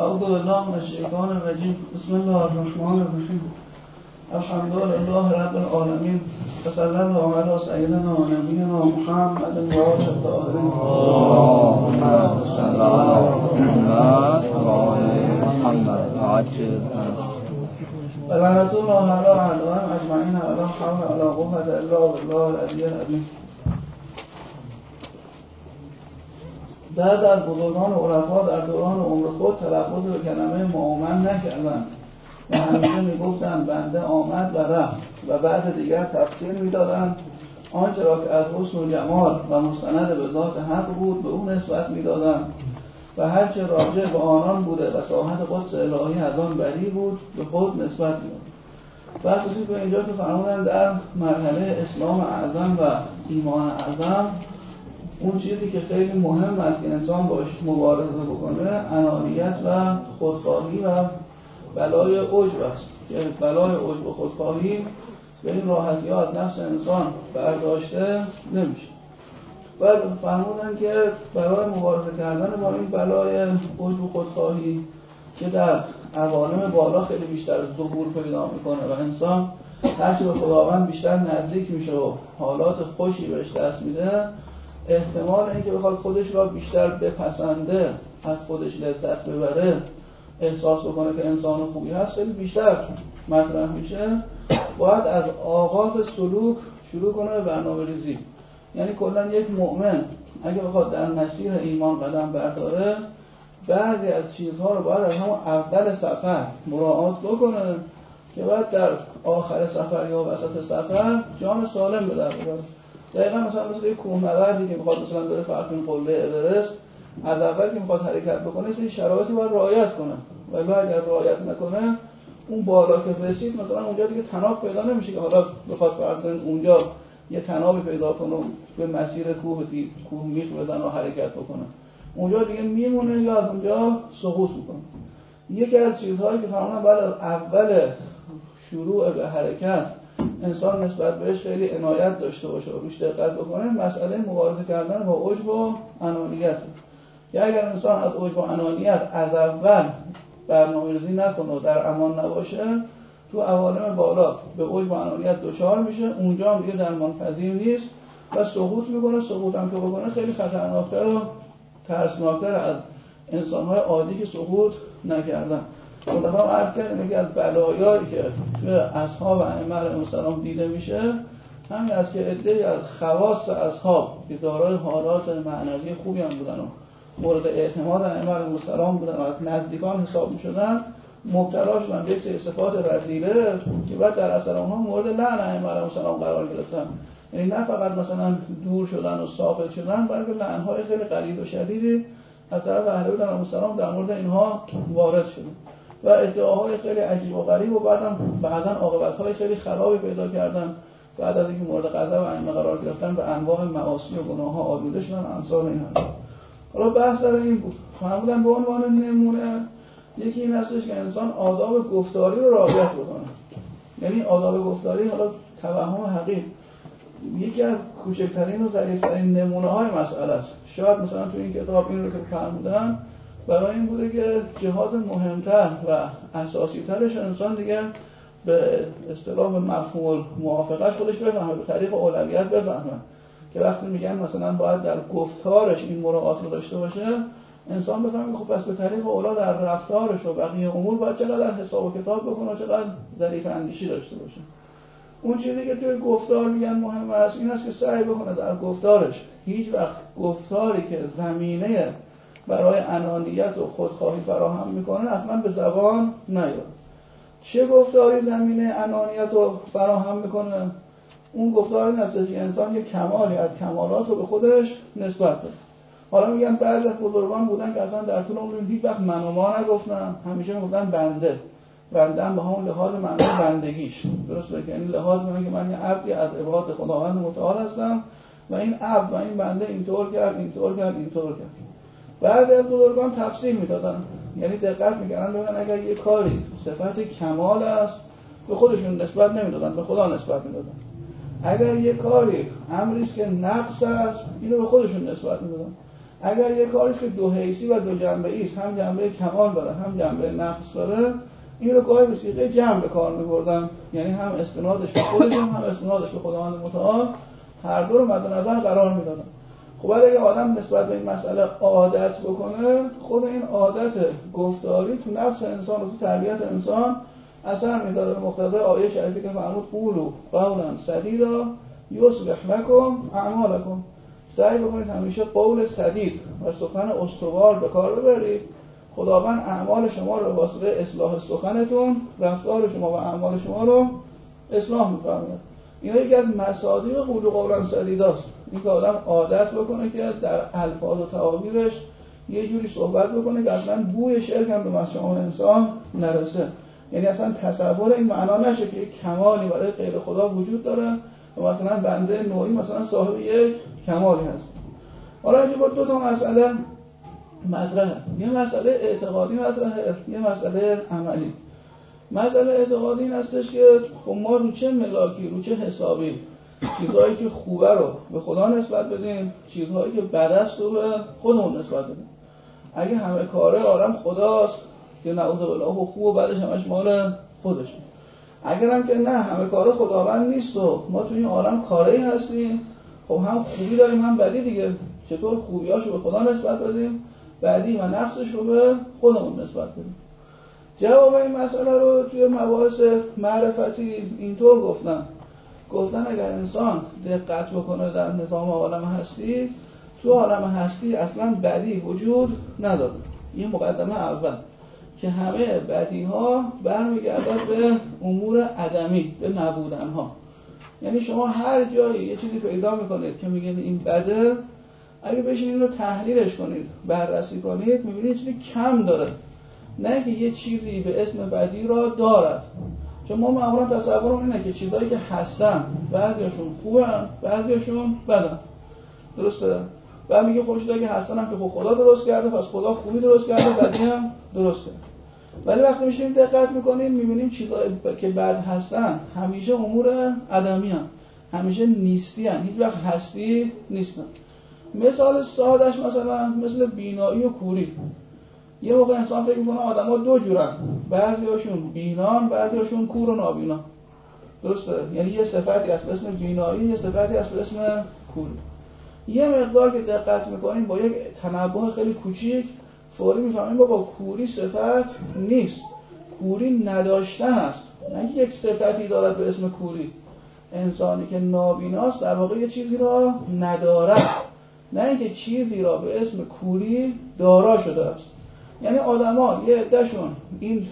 اعوذ بالله من الشیطان الرجیم. بسم الله الرحمن الرحیم. الحمد لله رب العالمین و صلی الله علی سیدنا و نبینا محمد و آله الطاهرین. اللهم صل علی محمد و آل محمد عجل. ولعنة الله علی اعدائهم اجمعین ولا حول ولا قوة الا بالله العلی العظیم. بعد از بزرگان عرفا در دوران عمر خود تلفظ به کلمه مؤمن نکردند و همیشه میگفتند بنده آمد و رفت و بعد دیگر تفسیر میدادند آنچه را که از حسن و جمال و مستند به ذات حق بود به اون نسبت میدادند و هرچه راجع به آنان بوده و ساحت قدس الهی از آن بری بود به خود نسبت میدادند. بس رسید به اینجا که فرمودند در مرحله اسلام اعظم و ایمان اعظم اون چیزی که خیلی مهم است که انسان باش مبارزه بکنه انانیت و خودخواهی و بلای عجب است که بلای عجب و خودخواهی به این راحتی ها از نفس انسان برداشته نمیشه. بعد فرمودن که برای مبارزه کردن با این بلای عجب و خودخواهی که در عوالم بالا خیلی بیشتر ظهور پیدا میکنه و انسان هرچی به خداوند بیشتر نزدیک میشه و حالات خوشی بهش دست میده، احتمال اینکه بخواد خودش را بیشتر بپسنده، از خودش لذت ببره، احساس بکنه که انسان خوبی هست خیلی بیشتر مطرح میشه. باید از آغاز سلوک شروع کنه به برنامه‌ریزی. یعنی کلا یک مؤمن اگه بخواد در مسیر ایمان قدم برداره بعضی از چیزها رو باید از همون اول سفر مراعات بکنه که بعد در آخر سفر یا وسط سفر جان سالم به در ببره. دقیقا مثل یک کوهنوردی که میخواد مثلا بره فرض کنیم قله اورست، از اول که میخواد حرکت بکنه این شرایطی باید رعایت کنه، ولی اگر رعایت نکنه اون بالا که رسید مثلا اونجا دیگه تناب پیدا نمیشه که حالا بخواد فرض کنیم اونجا یه تنابی پیدا کنه به مسیر کوه میخ بزنه و حرکت بکنه، اونجا دیگه میمونه یا از اونجا سقوط میکنه. یکی از چیزهایی که فرمودن بعد از اول شروع به حرکت انسان نسبت بهش خیلی عنایت داشته باشه و روش دقت بکنه مسئله مبارزه کردن با عجب و انانیت. که اگر انسان از عجب و انانیت از اول برنامه‌ریزی نکنه و در امان نباشه تو عوالم بالا به عجب و انانیت دچار میشه، اونجا هم دیگه درمان پذیر نیست و سقوط میکنه. سقوط هم که بکنه خیلی خطرناکتر و ترسناکتر از انسان‌های عادی که سقوط نکردن. اون دفعه عرض کردیم که از بلایایی که توی اصحاب ائمه علیهم السلام دیده میشه همین است که عده‌ای از خواص اصحاب که دارای حالات معنوی خوبی هم بودن و مورد اعتماد ائمه علیهم السلام بودن و از نزدیکان حساب میشدن مبتلا شدن به یک صفات رذیله که بعد در اثر اونها مورد لعن ائمه علیهم السلام قرار گرفتن. یعنی نه فقط مثلا دور شدن و ساقط شدن بلکه لعنهای خیلی غلیظ و شدیدی از طرف اهل بیت علیهم السلام در مورد اینها وارد شده و ادعاهای خیلی عجیب و غریب و بعداً عاقبت‌های خیلی خرابی پیدا کردن. بعد از اینکه مورد غضب ائمه قرار گرفتن به انواع معاصی و گناه‌ها آلوده شدن امثال این حرف. حالا بحث در این بود. فرمودن به عنوان نمونه یکی این هستش که انسان آداب گفتاری رو رعایت بکنه. یعنی آداب گفتاری حالا توهم حقیق یکی از کوچکترین و ظریف‌ترین نمونه‌های مسئله است. شاید مثلا تو این کتاب این رو که فرمودن برای این بوده که جهات مهمتر و اساسی‌ترش انسان دیگه به اصطلاح مفهوم موافقش خودش بفهمه، به طریق اولویت بفهمه که وقتی میگن مثلا باید در گفتارش این مراعات رو داشته باشه انسان بفهمه خب پس به طریق اولا در رفتارش و بقیه امور باید چقدر حساب و کتاب بکنه و چقدر ظریف اندیشی داشته باشه. اون چیزی که توی گفتار میگن مهم است این است که سعی بکنه در گفتارش هیچ وقت گفتاری که زمینه برای انانیت و خودخواهی فراهم میکنه اصلا به زبان نیاره. چه گفتاری زمینه انانیت رو فراهم میکنه؟ اون گفتار این هست که انسان یک کمالی از کمالات رو به خودش نسبت بده. حالا میگن بعضی از بزرگان بودن که اصلا در طول عمر هیچ وقت من و ما نگفتن، همیشه میگفتن بنده. بنده هم به همون لحاظ معنی بندگیش درسته، یعنی لحاظ میکنه که من یه عبدی از عباد خداوند متعال هستم و این عبد و این بنده اینطور کرد. بعضی از بزرگان تفسیر میدادن، یعنی دقت میکردن ببینن اگر یه کاری صفت کمال است به خودشون نسبت نمیدادن، به خدا نسبت میدادن. اگر یه کاری امری است که نقص است اینو به خودشون نسبت میدادن. اگر یک کاریست که دو حیثی و دو جنبه‌ای است، هم جنبه کمال داره هم جنبه نقص داره، این رو گاهی به صیغه جمع به کار می‌بردن، یعنی هم استنادش به خودشون هم استنادش به خداوند متعال، هر دو رو مد نظر قرار میدادن. خب اگه آدم نسبت به این مسئله عادت بکنه، خود این عادت گفتاری تو نفس انسان و تو تربیت انسان اثر می‌ذاره، به مقتضای آیه شریفی که فرمود قولوا قولا سدیدا یصلح لکم اعمالکم. سعی بکنید همیشه قول سدید و سخن استوار به کار ببرید، خداوند اعمال شما رو به واسطه اصلاح سخنتون، رفتار شما و اعمال شما رو اصلاح می‌فرماید. اینا یکی از مصادیق قول قولا سدیداست، این که آدم عادت بکنه که در الفاظ و تعابیرش یه جوری صحبت بکنه که اصلا بوی شرک هم به مسامع انسان نرسه، یعنی اصلا تصور این معنا نشه که یک کمالی برای غیر خدا وجود داره و مثلا بنده نوعی مثلا صاحب یک کمالی هست. حالا اینجا با دو تا مسئله مطرحه، یه مسئله اعتقادی مطرحه، یه مسئله عملی. مسئله اعتقادی این هستش که خب ما رو چه ملاکی، رو چه حسابی چیزهایی که خوبه رو به خدا نسبت بدیم، چیزهایی که بد است رو به خودمون نسبت بدیم. اگه همه کاره عالم خداست که نعوذ بالله و خوب و بدش همش مال خودشه، اگر هم که نه همه کاره خداوند نیست و ما توی این عالم کاره‌ای هستیم، خب هم خوبی داریم هم بدی دیگه، چطور خوبیاشو به خدا نسبت بدیم، بدی و نقصش رو به خودمون نسبت بدیم؟ جواب این مسئله رو توی مباحث معرفتی اینطور گفتن اگر انسان دقت بکنه در نظام عالم هستی، تو عالم هستی اصلا بدی وجود نداره. این مقدمه اول که همه بدی ها برمیگردد به امور عدمی، به نبودن ها. یعنی شما هر جایی یه چیزی پیدا میکنید که میگن این بده، اگه بشینید رو تحلیلش کنید، بررسی کنید، میبینید چیزی کم داره، نه که یه چیزی به اسم بدی را دارد. چون ما معمولا تصورمون اینه که چیزایی که هستن بعضیاشون خوبن بعضیاشون بدن، درسته؟ بعد میگه خب چیزایی که هستن هم که خب خدا درست کرده، پس خدا خوبی درست کرده، بدی هم درست کرده. ولی وقتی میشیم دقت میکنیم میبینیم چیزایی که بد هستن همیشه امور عدمی هستن، همیشه نیستی هستن، هیچ وقت هستی نیستن. مثال سادهش مثلا مثل بینایی و کوری. یه موقع انسان فکر میکنه آدم‌ها دو جورن، بعضیاشون بینان بعضیاشون کور و نابینا، درسته؟ یعنی یه صفتی هست به اسم بینایی، یه صفتی هست به اسم کوری. یه مقدار که دقت میکنیم با یک تنبه خیلی کوچیک فوری میفهمیم با کوری صفت نیست، کوری نداشتن است، نه یک صفتی دارد به اسم کوری. انسانی که نابیناست در واقع یه چیزی را ندارد، نه اینکه چیزی را به اسم کوری دارا شده است. یعنی آدما یه عده‌شون این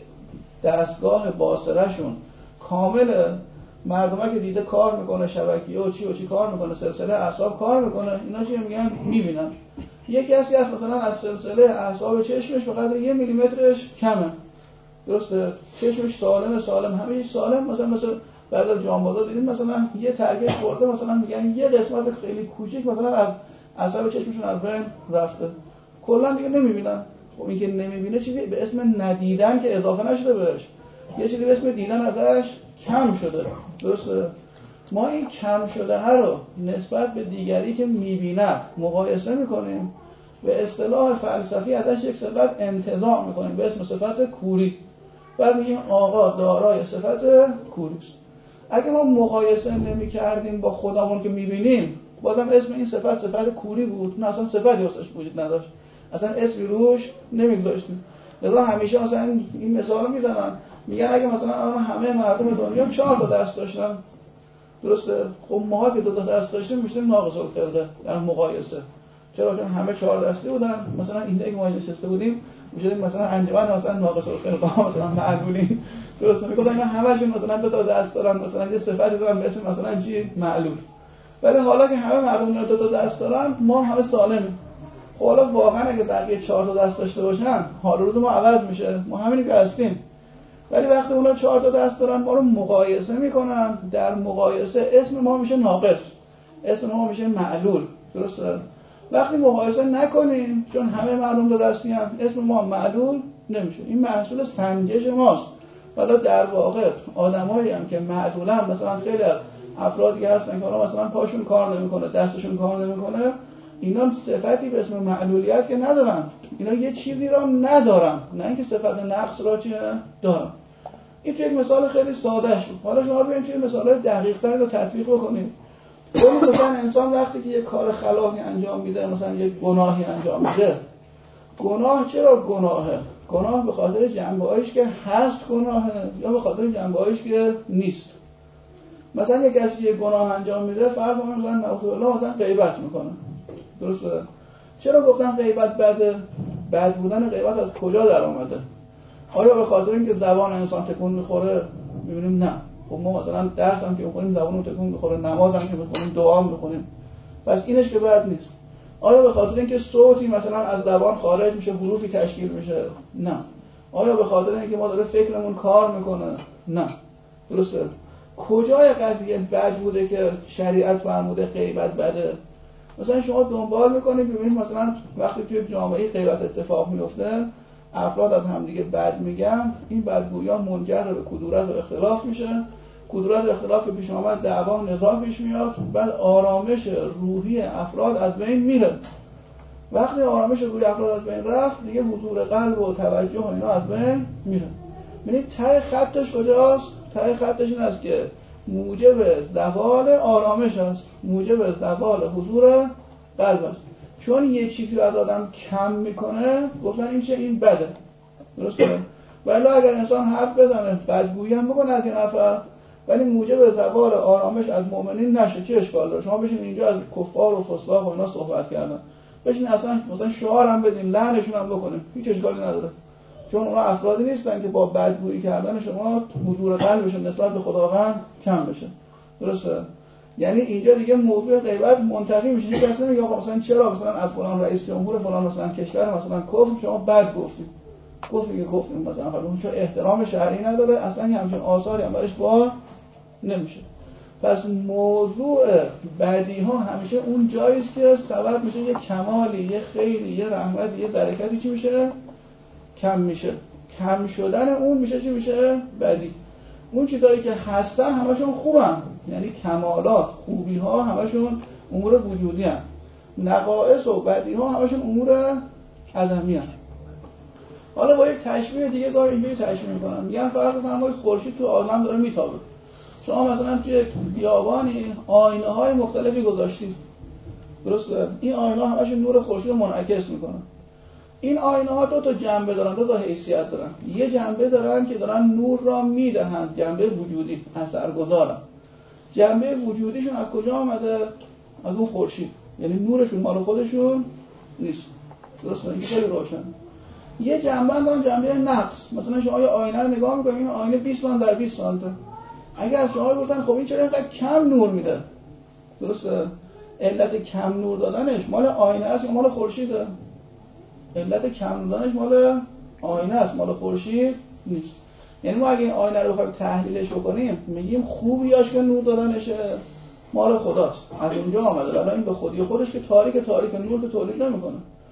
دستگاه باصره‌شون کامله، مردمه که دیده کار میکنه، شبکیه و چی کار میکنه، سلسله اعصاب کار میکنه، اینا چی میگن؟ میبینن. یک کسی هست مثلا از سلسله اعصاب چشمش به قدر 1 میلیمترش کمه، درسته؟ چشمش سالم همه چیز سالم، مثلا بعد از جانبازا دیدیم مثلا یه ترکش خورده، مثلا میگن یه قسمت خیلی کوچیک مثلا از اعصاب چشمشون از بین رفته، کلا دیگه نمیبینن. خب این که نمیبینه چیزی به اسم ندیدن که اضافه نشده بهش، یه چیزی به اسم دیدن ازش کم شده، درسته؟ ما این کم شده ها رو نسبت به دیگری که میبیند مقایسه میکنیم، به اصطلاح فلسفی ازش یک صفت انتزاع میکنیم به اسم صفت کوری، بعد میگیم آقا دارای صفت کوری است. اگه ما مقایسه نمی کردیم با خودمون که میبینیم، بازم اسم این صفت کوری بود، نه اصلا صفتی واسش وجود نداشت، اصلا اسمی روش نمیگذاشتیم. لذا همیشه مثلا این مثال میزنن، میگن اگه مثلا همه مردم دنیا 4 تا دست داشتن، درسته؟ خب ما که 2 تا دست داشتیم میشدیم ناقص الخلقه در مقایسه. چرا؟ چون همه 4 دستی بودن، مثلا این دیگه ما نشسته بودیم میشدیم مثلا انجمن مثلا ناقص الخلقه، مثلا معلولین، درسته؟ میگفتن همه‌شون مثلا 2 تا دست دارن، مثلا یه صفتی دارن به اسم مثلا چی؟ معلول. ولی حالا که همه مردم 2 تا دست دارن، ما همه سالمیم. خب حالا واقعا اگه بقیه 4 تا دست داشته باشن، حال روز ما عوض میشه، ما همینی که هستیم. ولی وقتی اونا 4 تا دست دارن ما رو مقایسه میکنن، در مقایسه اسم ما میشه ناقص، اسم ما میشه معلول، درسته؟ وقتی مقایسه نکنیم، چون همه مردم 2 دستی هم، اسم ما معلول نمیشه. این محصول سنجش ماست. حالا در واقع آدمایی هم که معلولن، مثلا خیلی افرادی هستن که مثلا پاشون کار نمیکنه، دستشون کار نمیکنه، اینا صفتی به اسم معلولیت که ندارن، اینا یه چیزی را ندارن، نه اینکه صفت نقص را چیه دارن. این توی یک مثال خیلی سادهش بود. حالا شما بیاین توی مثال‌های دقیق‌تری رو تطبیق بکنید. مثلا انسان وقتی که یک کار خلافی انجام میده، مثلا یک گناهی انجام میده، گناه چرا گناهه؟ گناه به خاطر جنبه‌هایش که هست گناهه یا به خاطر جنبه‌هایش که نیست؟ مثلا یک کسی یک گناه انجام میده، فرض کنید مثلا نعوذ بالله مثلا غیبت میکنه. درسته؟ چرا گفتم غیبت بده؟ بد بودن غیبت از کجا در اومده؟ آیا به خاطر اینکه زبان انسان تکون میخوره؟ میبینیم نه. خب ما مثلا درس هم که میخونیم زبانمون تکون میخوره، نماز هم که میخونیم، دعا میخونیم، پس اینش که بد نیست. آیا به خاطر اینکه صوتی مثلا از زبان خارج میشه، حروفی تشکیل میشه؟ نه. آیا به خاطر اینکه ما داره فکرمون کار میکنه؟ نه. درسته؟ کجای قضیه بد بوده که شریعت فرموده غیبت بده؟ مثلا شما دنبال میکنید ببینید مثلا وقتی توی جامعه غیبت اتفاق میفته، افراد از همدیگه بد میگن، این بدگویان منجر به کدورت و اختلاف میشه. کدورت و اختلاف که پیش آمد دعوا نزاع پیش میاد، بعد آرامش روحی افراد از بین میره. وقتی آرامش روحی افراد از بین رفت، دیگه حضور قلب و توجه و اینا از بین میره. ببینید ته خطش کجاست؟ ته خطش این است که موجب زوال آرامش است، موجب زوال حضور قلب است. چون یه چیزی از آدم کم میکنه، گفتن این چه؟ این بده. درسته؟ ولی اگر انسان حرف بزنه، بدگویی هم بکنه از یه نفر، ولی موجب زوال آرامش از مؤمنین نشه، چه اشکال داره؟ شما بشین اینجا از کفار و فساق و اینا صحبت کردن، بشین اصلا مثلا شعار هم بدین، لعنشون هم بکنیم، هیچ اشکالی نداره. چون اونا افرادی نیستن که با بدگویی کردن شما حضور قلبشون نسبت به خداوند کم بشه. درسته؟ یعنی اینجا دیگه موضوع غیبت منتفی میشه. هیچ کس نمیگه آقا مثلا چرا مثلا از فلان رئیس جمهور فلان مثلا کشور مثلا کفر شما بد گفتید. گفتیم مثلا اون چون احترام شرعی نداره، اصلا همچین آثاری هم برش با نمیشه. پس موضوع بدی ها همیشه اون جایی است که سبب میشه یه کمالی، یه خیری، یه رحمتی، یه برکتی چی میشه؟ کم میشه. کم شدن اون میشه چی میشه؟ بدی. اون چیزایی که هستن همشون خوبن، یعنی کمالات، خوبی ها همشون امور وجودی هستن. نقائص و بدی ها همشون امور عدمی هستن. حالا با یک تشبیه دیگه گاهی اینجوری تشبیه میکنم، میگن فرض فرمایید خورشید تو عالم داره میتابه، شما مثلا توی بیابانی آینه های مختلفی گذاشتید. درسته؟ این آینه ها همشون نور خورشید رو منعکس میکنن. این آینه ها دو تا جنبه دارن، دو تا حیثیت دارن. یه جنبه دارن که دارن نور را میدهند، جنبه وجودی، اثرگذارن. جنبه وجودیشون از کجا آمده؟ از اون خورشید، یعنی نورشون مال خودشون نیست. درسته؟ این خیلی روشن. یه جنبه دارن، جنبه نقص. مثلا شما یه آینه رو نگاه میکنید، این آینه 20 سانت در 20 سانت. اگر شما بپرسن خب این چرا اینقدر کم نور میده؟ درسته؟ علت کم نور دادنش مال آینه است یا مال خورشیده؟ علت کم دادنش مال آینه است، مال خورشید نیست. یعنی ما اگه این آینه رو بخوایم تحلیلش بکنیم، میگیم خوبیاش که نور دادنشه مال خداست، از اونجا آمده، ولی این به خودی خودش که تاریک نور که تولید نمیکنه.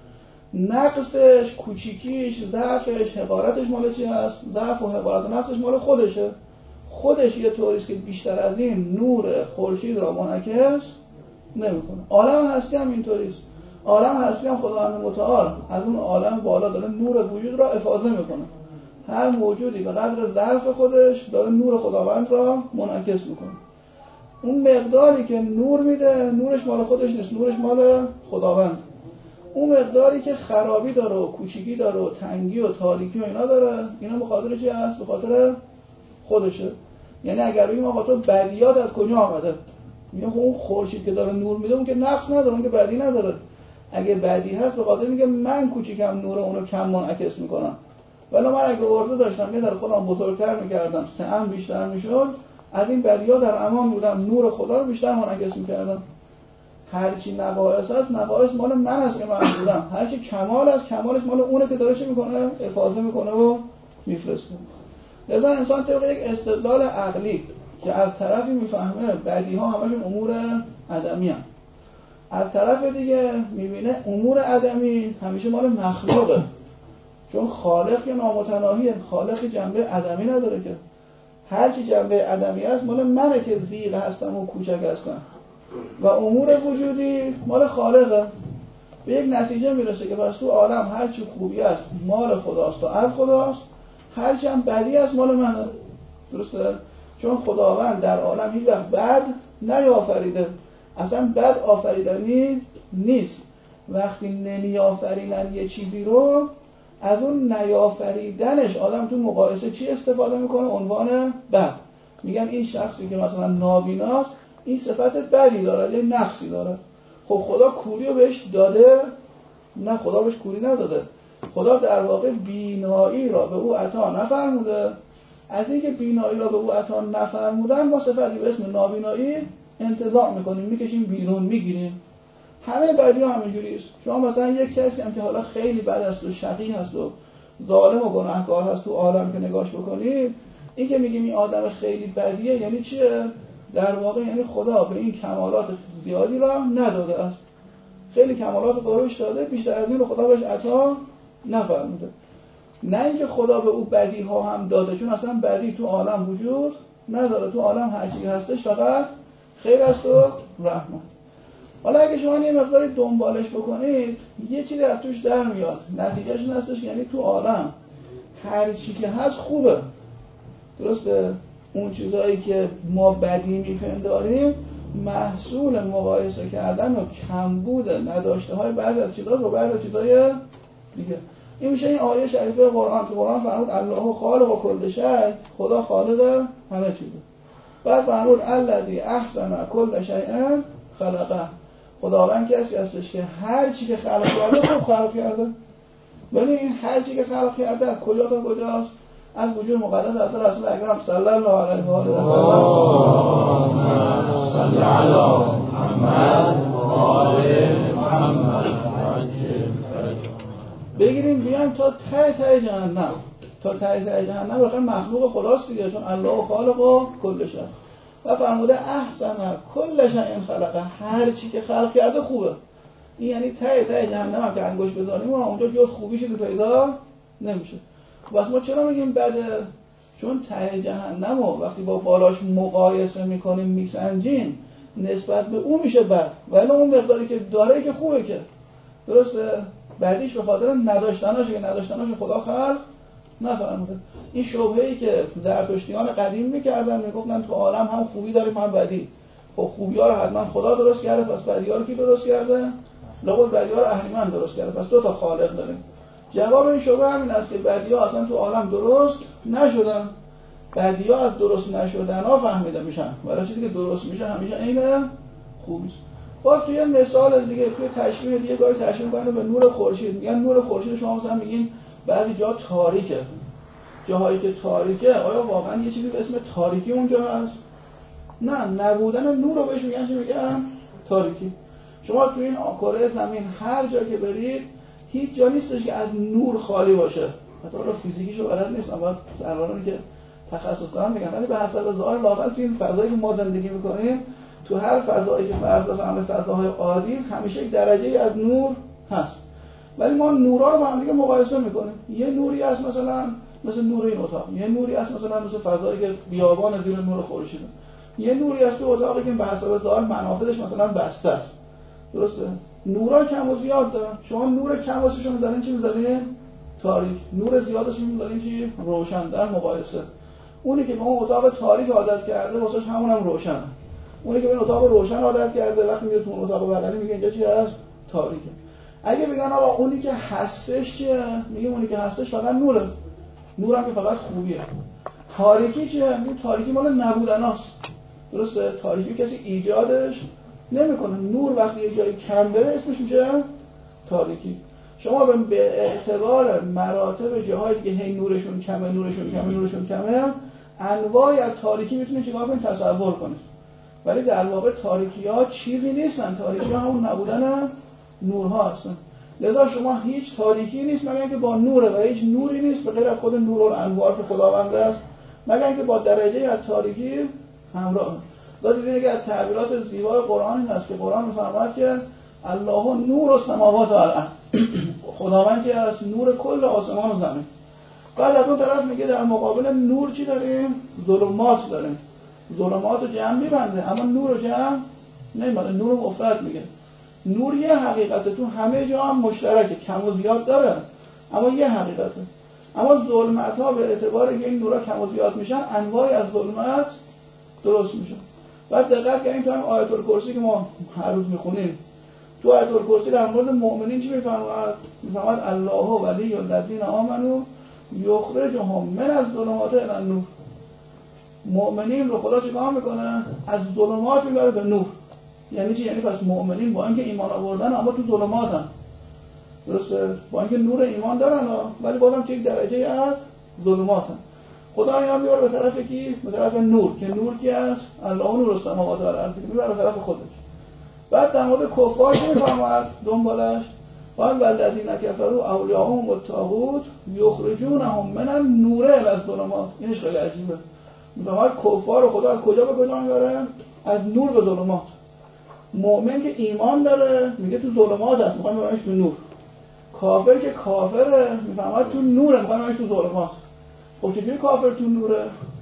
نقصش، کوچیکیش، ضعفش، حقارتش مال چی هست؟ ضعف و حقارت نفسش مال خودشه. خودش یه طوریست که بیشتر از این نور خورشید را منعکس نمیکنه. عالم هستی هم اینطوریست. عالم هستی هم خداوند متعال از اون عالم بالا داره نور وجود را افاضه میکنه. هر موجودی به قدر ضعف خودش داره نور خداوند را منعکس میکنه. اون مقداری که نور میده، نورش مال خودش نیست، نورش مال خداوند. اون مقداری که خرابی داره و کوچیکی داره و تنگی و تاریکی و اینا داره، اینا به خاطر چی هست؟ به خاطر خودشه. یعنی اگر بگیم آقا تو بدیات از کجا آمده؟ میگه خب اون خورشید که داره نور میده اون که نقص نداره، اون که بدی نداره. اگه بدی هست به خاطر اینکه من کوچیکم نور اونو کم منعکس میکنم. ولی من اگه عرضه داشتم یه در خودم بزرگتر میکردم، سهم بیشتر میشد، از این بدیات در امان بودم، نور خدا رو بیشتر منعکس میکردم. هرچی نقائص هست، نقائص مال من است که من بودم. هرچی کمال است، کمالش مال اونه که داره چی میکنه؟ افاضه میکنه و میفرسته. لذا انسان طبق یک استدلال عقلی که از طرفی میفهمه بدی ها همشون امور عدمی هست، از طرف دیگه میبینه امور عدمی همیشه مال مخلوقه، چون خالق یا نامتناهیه، خالق جنبه عدمی نداره که. هرچی جنبه عدمی هست مال منه که ضیق هستم و کوچک هستم، و امور وجودی مال خالقه. به یک نتیجه میرسه که پس تو عالم هر چی خوبی است مال خداست و از خداست، هر چی هم بدی است مال منه. درسته؟ چون خداوند در عالم هیچ وقت بد نیافریده، اصلا بد آفریدنی نیست. وقتی نمی آفرینن یه چیزی رو، از اون نیافریدنش آدم تو مقایسه چی استفاده میکنه؟ عنوان بد. میگن این شخصی که مثلا نابیناست این صفت بدی داره، یه نقصی داره. خب خدا کوری رو بهش داده؟ نه، خدا بهش کوری نداده. خدا در واقع بینایی را به او عطا نفرموده. از اینکه بینایی را به او عطا نفرمودن، ما صفتی به اسم نابینایی انتزاع میکنیم، میکشیم بیرون، میگیریم. همه بدی ها همینجوری است. شما مثلا یک کسی هم که حالا خیلی بد است و شقی هست و ظالم و گناهکار هست تو عالم که نگاش بکنید، این که میگیم این آدم خیلی بدیه یعنی چیه؟ در واقع یعنی خدا به این کمالات زیادی را نداده است. خیلی کمالات خدا بهش داده، بیشتر از این رو خدا بهش عطا نفرموده. نه اینکه خدا به او بدی ها هم داده، چون اصلا بدی تو عالم وجود نداره. تو عالم هر چیزی هستش فقط خیر است و رحمت. حالا اگه شما یه مقداری دنبالش بکنید یه چیزی از توش در میاد. نتیجهش این هستش که یعنی تو عالم هر چی که هست خوبه. درسته؟ اون چیزایی که ما بدی میپنداریم محصول مقایسه کردن و کمبود نداشته های بعضی از چیزا رو بعضی از چیزای دیگه. این میشه این آیه شریفه قرآن که قرآن فرمود الله خالق کل شیء، خدا خالق همه چیزه. بعد فرمود الذی احسن کل شیء خلقه، خداوند کسی هستش که هر چی که خلق کرده خوب خلق کرده. ولی این هر چی که خلق کرده از کجا تا کجاست؟ از وجود مقدس حضرت رسول اکرم صلی الله علیه و آله و سلم. صلی علی محمد و آل محمد. بگیریم بیایم تا ته جهنم. تا ته جهنم واقعا مخلوق خداست دیگه، چون الله خالق و کل شیء. و فرموده احسن کل شیء خلقه، هر چی که خلق کرده خوبه. این یعنی ته جهنم هم که انگوش بزنیم و اونجا جز خوبی چیزی پیدا نمیشه. بس ما چرا میگیم بده؟ چون ته جهنم رو وقتی با بالاش مقایسه میکنیم میسنجیم نسبت به اون میشه بد، ولی اون مقداری که داره که خوبه. که درسته؟ بعدیش به خاطر نداشتناشه که نداشتناش خدا خلق نفرموده. این شبهه‌ای که زرتشتیان قدیم میکردن، میگفتن تو عالم هم خوبی داریم هم بدی. خب خوبی‌ها رو حتما خدا درست کرده، پس بدی‌ها رو کی درست کرده؟ لابد بدی‌ها رو اهریمن درست کرده، پس دو تا خالق داریم. جواب این شبهه همین است که بدی‌ها اصلا تو عالم درست نشدن. بدی‌ها از درست نشدن‌ها فهمیده میشن، ولی چیزی که درست میشه همیشه عین خوبی است. باز توی مثال دیگه، توی تشبیه دیگه گاهی تشبیه می‌کنن به نور خورشید. میگن نور خورشید شما مثلا میگین بعضی جا تاریکه. جاهایی که تاریکه، آیا واقعا یه چیزی به اسم تاریکی اونجا هست؟ نه، نبودن نور رو بهش میگن چی میگن؟ تاریکی. شما توی این کره زمین هر جا که برید هیچ جا نیستش که از نور خالی باشه. حتی رو فیزیکیشو بلد نیستم، باید سرورانی که تخصص دارن میگن، ولی به حسب ظاهر لااقل توی این فضایی که ما زندگی میکنیم، تو هر فضایی که فرض بفرمایید فضاهای عادی همیشه یک درجه‌ای از نور هست. ولی ما نورا رو با هم دیگه مقایسه میکنیم. یه نوری هست مثلا مثل نور این اتاق، یه نوری هست مثلا مثل فضایی که بیابان زیر نور خورشید، یه نوری هست تو اتاقی که به حسب ظاهر منافذش مثلا بسته است. درسته؟ نورا کم و زیاد دارن. شما نور کم واسه میذارین چی میذارین؟ تاریک. نور زیادش میذارین چی؟ روشن. در مقایسه اونی که به اون اتاق تاریک عادت کرده واسش همونم روشنه. اونی که به اتاق روشن عادت کرده وقتی میره تو اون اتاق بغلی میگه اینجا چی هست؟ تاریکه. اگه بگن آقا اونی که هستش چیه؟ میگه اونی که هستش فقط نوره. نورم که فقط خوبیه. تاریکی چیه؟ میگه تاریکی مال نبودناست. درسته؟ تاریکی کسی ایجادش نمیکنه. نور وقتی یه جایی کم بره اسمش میشه تاریکی. شما به اعتبار مراتب جاهایی که هی نورشون کمه انواعی از تاریکی میتونید چیکار کنید؟ تصور کنید. ولی در واقع تاریکی‌ها چیزی نیستن. تاریکی‌ها همون نبودن نورها هستن. لذا شما هیچ تاریکی نیست مگر اینکه با نوره و هیچ نوری نیست به غیر از خود نور الانوار که خداوند است مگر اینکه با درجه از تاریکی همراه. دیدید که از تعبیرات زیبای قرآن این است که قرآن می‌فرماید که الله نور السماوات و الارض، خداوند که از نور کل آسمان و زمین. بعد از اون طرف میگه در مقابل نور چی داریم؟ ظلمات داریم. ظلمات رو جمع میبنده اما نور رو جمع نمیبنده. نور رو مفرد میگه. نور یه حقیقته، تو همه جا هم مشترکه، کم و زیاد داره اما یه حقیقته. اما ظلمت ها به اعتبار که این نورا کم و زیاد میشن انواعی از ظلمت درست میشن. بعد دقت کنیم تو هم آیت الکرسی که ما هر روز میخونیم، تو آیت الکرسی در مورد مؤمنین چی میفرماد؟ میفرماد الله ولی الذین آمنوا یخرجهم من الظلمات الی النور. مؤمنین رو خدا چیکار میکنه؟ از ظلمات میبره به نور. یعنی چی؟ یعنی پس مؤمنین با اینکه ایمان آوردن اما تو ظلماتن، درسته؟ با اینکه نور ایمان دارن ولی بازم یک درجه از ظلماتن. خدا اینا میبره به طرف کی؟ به طرف نور، که نور کی است؟ الله نور السماوات و الارض، میبره به طرف خودش. بعد در مورد کفار چی میفرماد دنبالش؟ قال والذین کفروا اولیاءهم الطاغوت یخرجونهم من النور الی الظلمات. اینش خیلی عجیبه. میفرماد کفار رو خدا از کجا به کجا میبره؟ از نور به ظلمات. مؤمن که ایمان داره میگه تو ظلمات هست، میخوام ببرمش تو نور. کافر که کافره میفرماد تو نوره، میخوام ببرمش تو ظلمات. خب چجوری کافر تو نوره؟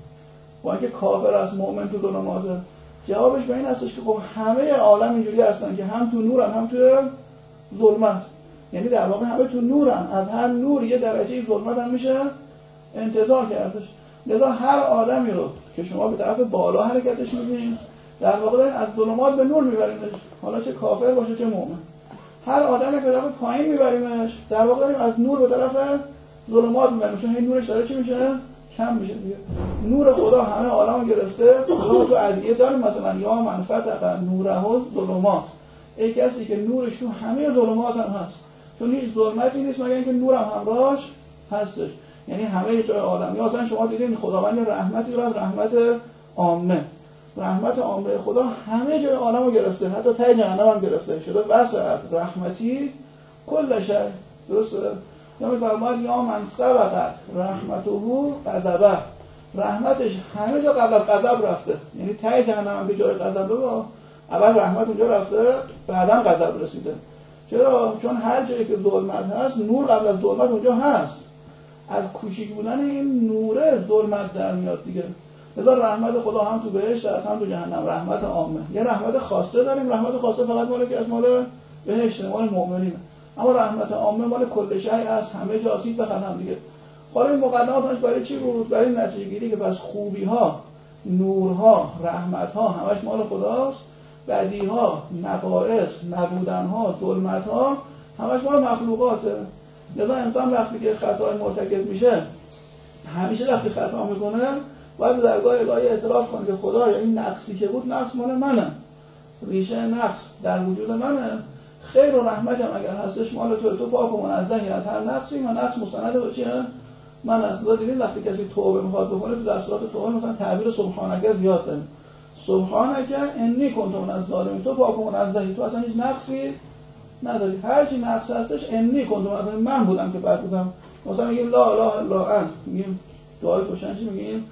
با اینکه کافر است مؤمن تو ظلماته. جوابش به این هستش که خب همه عالم اینجوری هستن که هم تو نورن هم تو ظلمت. یعنی در واقع همه تو نورن، از هر نور یه درجه ظلمت هم میشه انتزاع کردش. لذا هر آدمی رو که شما به طرف بالا حرکتش می‌بینید در واقع دارین از ظلمات به نور میبرینش، حالا چه کافر باشه چه مؤمن. هر آدمی که به طرف پایین میبریمش در واقع داریم از نور به طرف ظلمات میبریم، چون این نورش داره چی میشه؟ کم میشه دیگه. نور خدا همه عالمو گرفته. خدا تو ادعیه داریم مثلا یا من فتح نوره ظلمات، ای کسی که نورش تو همه ظلمات هم هست، چون هیچ ظلمتی نیست مگر اینکه نورم همراهش هستش. یعنی همه جای عالم. یا مثلا شما دیدین خداوند رحمتی رو رحمت عامه، رحمت عامه خدا همه جای عالمو گرفته، حتی ته جهنم هم گرفته شده. وسع رحمتی کل شی، درسته؟ یا میفرماید یا من سبقت رحمته غضبه، رحمتش همه جا قبل از غضب رفته. یعنی ته جهنم هم به جای غضب با اول رحمت اونجا رفته بعداً غضب رسیده. چرا؟ چون هر جایی که ظلمت هست نور قبل از ظلمت اونجا هست. از کوچیک بودن این نوره ظلمت در میاد دیگه. لذا رحمت خدا هم تو بهشت هست هم تو جهنم. رحمت عامه. یه رحمت خاصه داریم، رحمت خاصه فقط مال که از مال بهشت، مال مؤمنین. اما رحمت عامه مال کل شیء است، همه جا هست به هم دیگه. حالا این مقدماتش برای چی بود؟ برای نتیجه گیری که پس خوبی ها، نورها، رحمت ها همش مال خداست، بدی ها، نقائص، نبودن ها، ظلمت ها همش مال مخلوقاته. لذا انسان وقتی که خطای مرتکب میشه، همیشه وقتی خطا میکنه باید در درگاه الهی اعتراف کنه که خدایا این نقصی که بود نقص مال منه، ریشه نقص در وجود منه، خیر و رحمتم اگر هستش مال تو پاک و منزهی از هر نقصی، من نقص مستند به چیه؟ من اصلا دیدین وقتی کسی توبه میخواد بکنه تو دستورات توبه مثلا تعبیر سبحانک زیاد داریم. سبحانک انی کنت من الظالمین، تو پاک و منزهی، تو اصلا هیچ نقصی نداری، هر چی نقص هستش انی کنت من بودم که بد بودم. مثلا میگیم لا اله الا انت، میگیم دعای روشن چی میگیم؟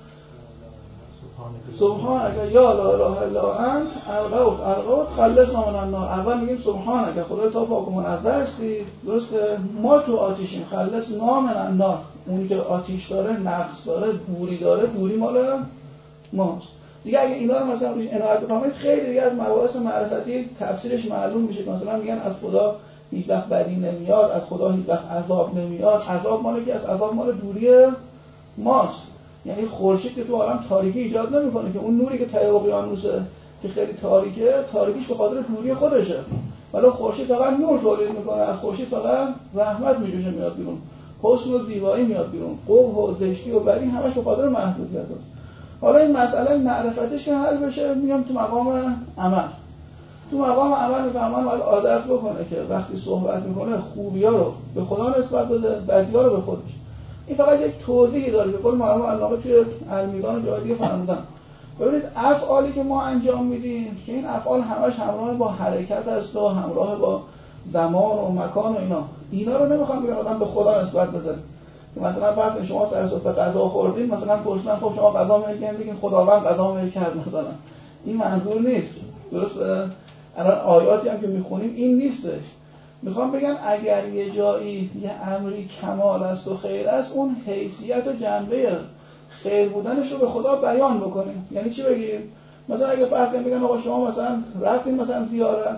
سبحانک یا لا اله الا انت الغوث خلصنا من النار. اول میگیم سبحانک خدای تو پاک و منزه هستی، درست که ما تو آتیشیم، خلصنا من النار، اونی که آتیش داره، نقص داره، بوری داره، بوری مال ماست دیگه. اگه اینا رو مثلا روش عنایت بفرمایید خیلی دیگه از مباحث معرفتی تفسیرش معلوم میشه که مثلا میگن از خدا هیچ وقت بدی نمیاد، از خدا هیچ وقت عذاب نمیاد. عذاب مال کی است؟ عذاب مال دوری ماست. یعنی خورشید که تو عالم تاریکی ایجاد نمیکنه، که اون نوری که ته اقیانوسه که خیلی تاریکه، تاریکیش به خاطر دوری خودشه، ولی خورشید فقط نور تولید میکنه، از خورشید فقط رحمت میجوشه میاد بیرون، حسن و زیبایی میاد بیرون، قبح و زشتی و بدی همش به خاطر محدودیت است. حالا این مسئله معرفتش که حل بشه، میگم تو مقام عمل. تو مقام عمل میفهمن باید عادت بکنه که وقتی صحبت میکنه خوبی‌ها رو به خدا نسبت بده، بدی‌ها رو به خودش. این فقط یک توضیحی داره که قول مرحوم علامه توی المیزان جای دیگه فرمودن. ببینید افعالی که ما انجام میدیم که این افعال همش همراه با حرکت است و همراه با زمان و مکان و اینا رو نمیخوام بگم آدم به خدا نسبت بده. که مثلا وقتی شما سر سفره غذا خوردین مثلا گفتن خب شما غذا میل کردین، خداوند غذا میل کرد مثلا. این منظور نیست. درسته؟ الان آیاتی هم که میخونیم این نیستش. میخوام بگم اگر یه جایی یه امری کمال است و خیر است، اون حیثیت و جنبه خیر بودنش رو به خدا بیان بکنیم. یعنی چی بگیم؟ مثلا اگه فرض کنیم بگن آقا شما مثلا رفتین مثلا زیارت،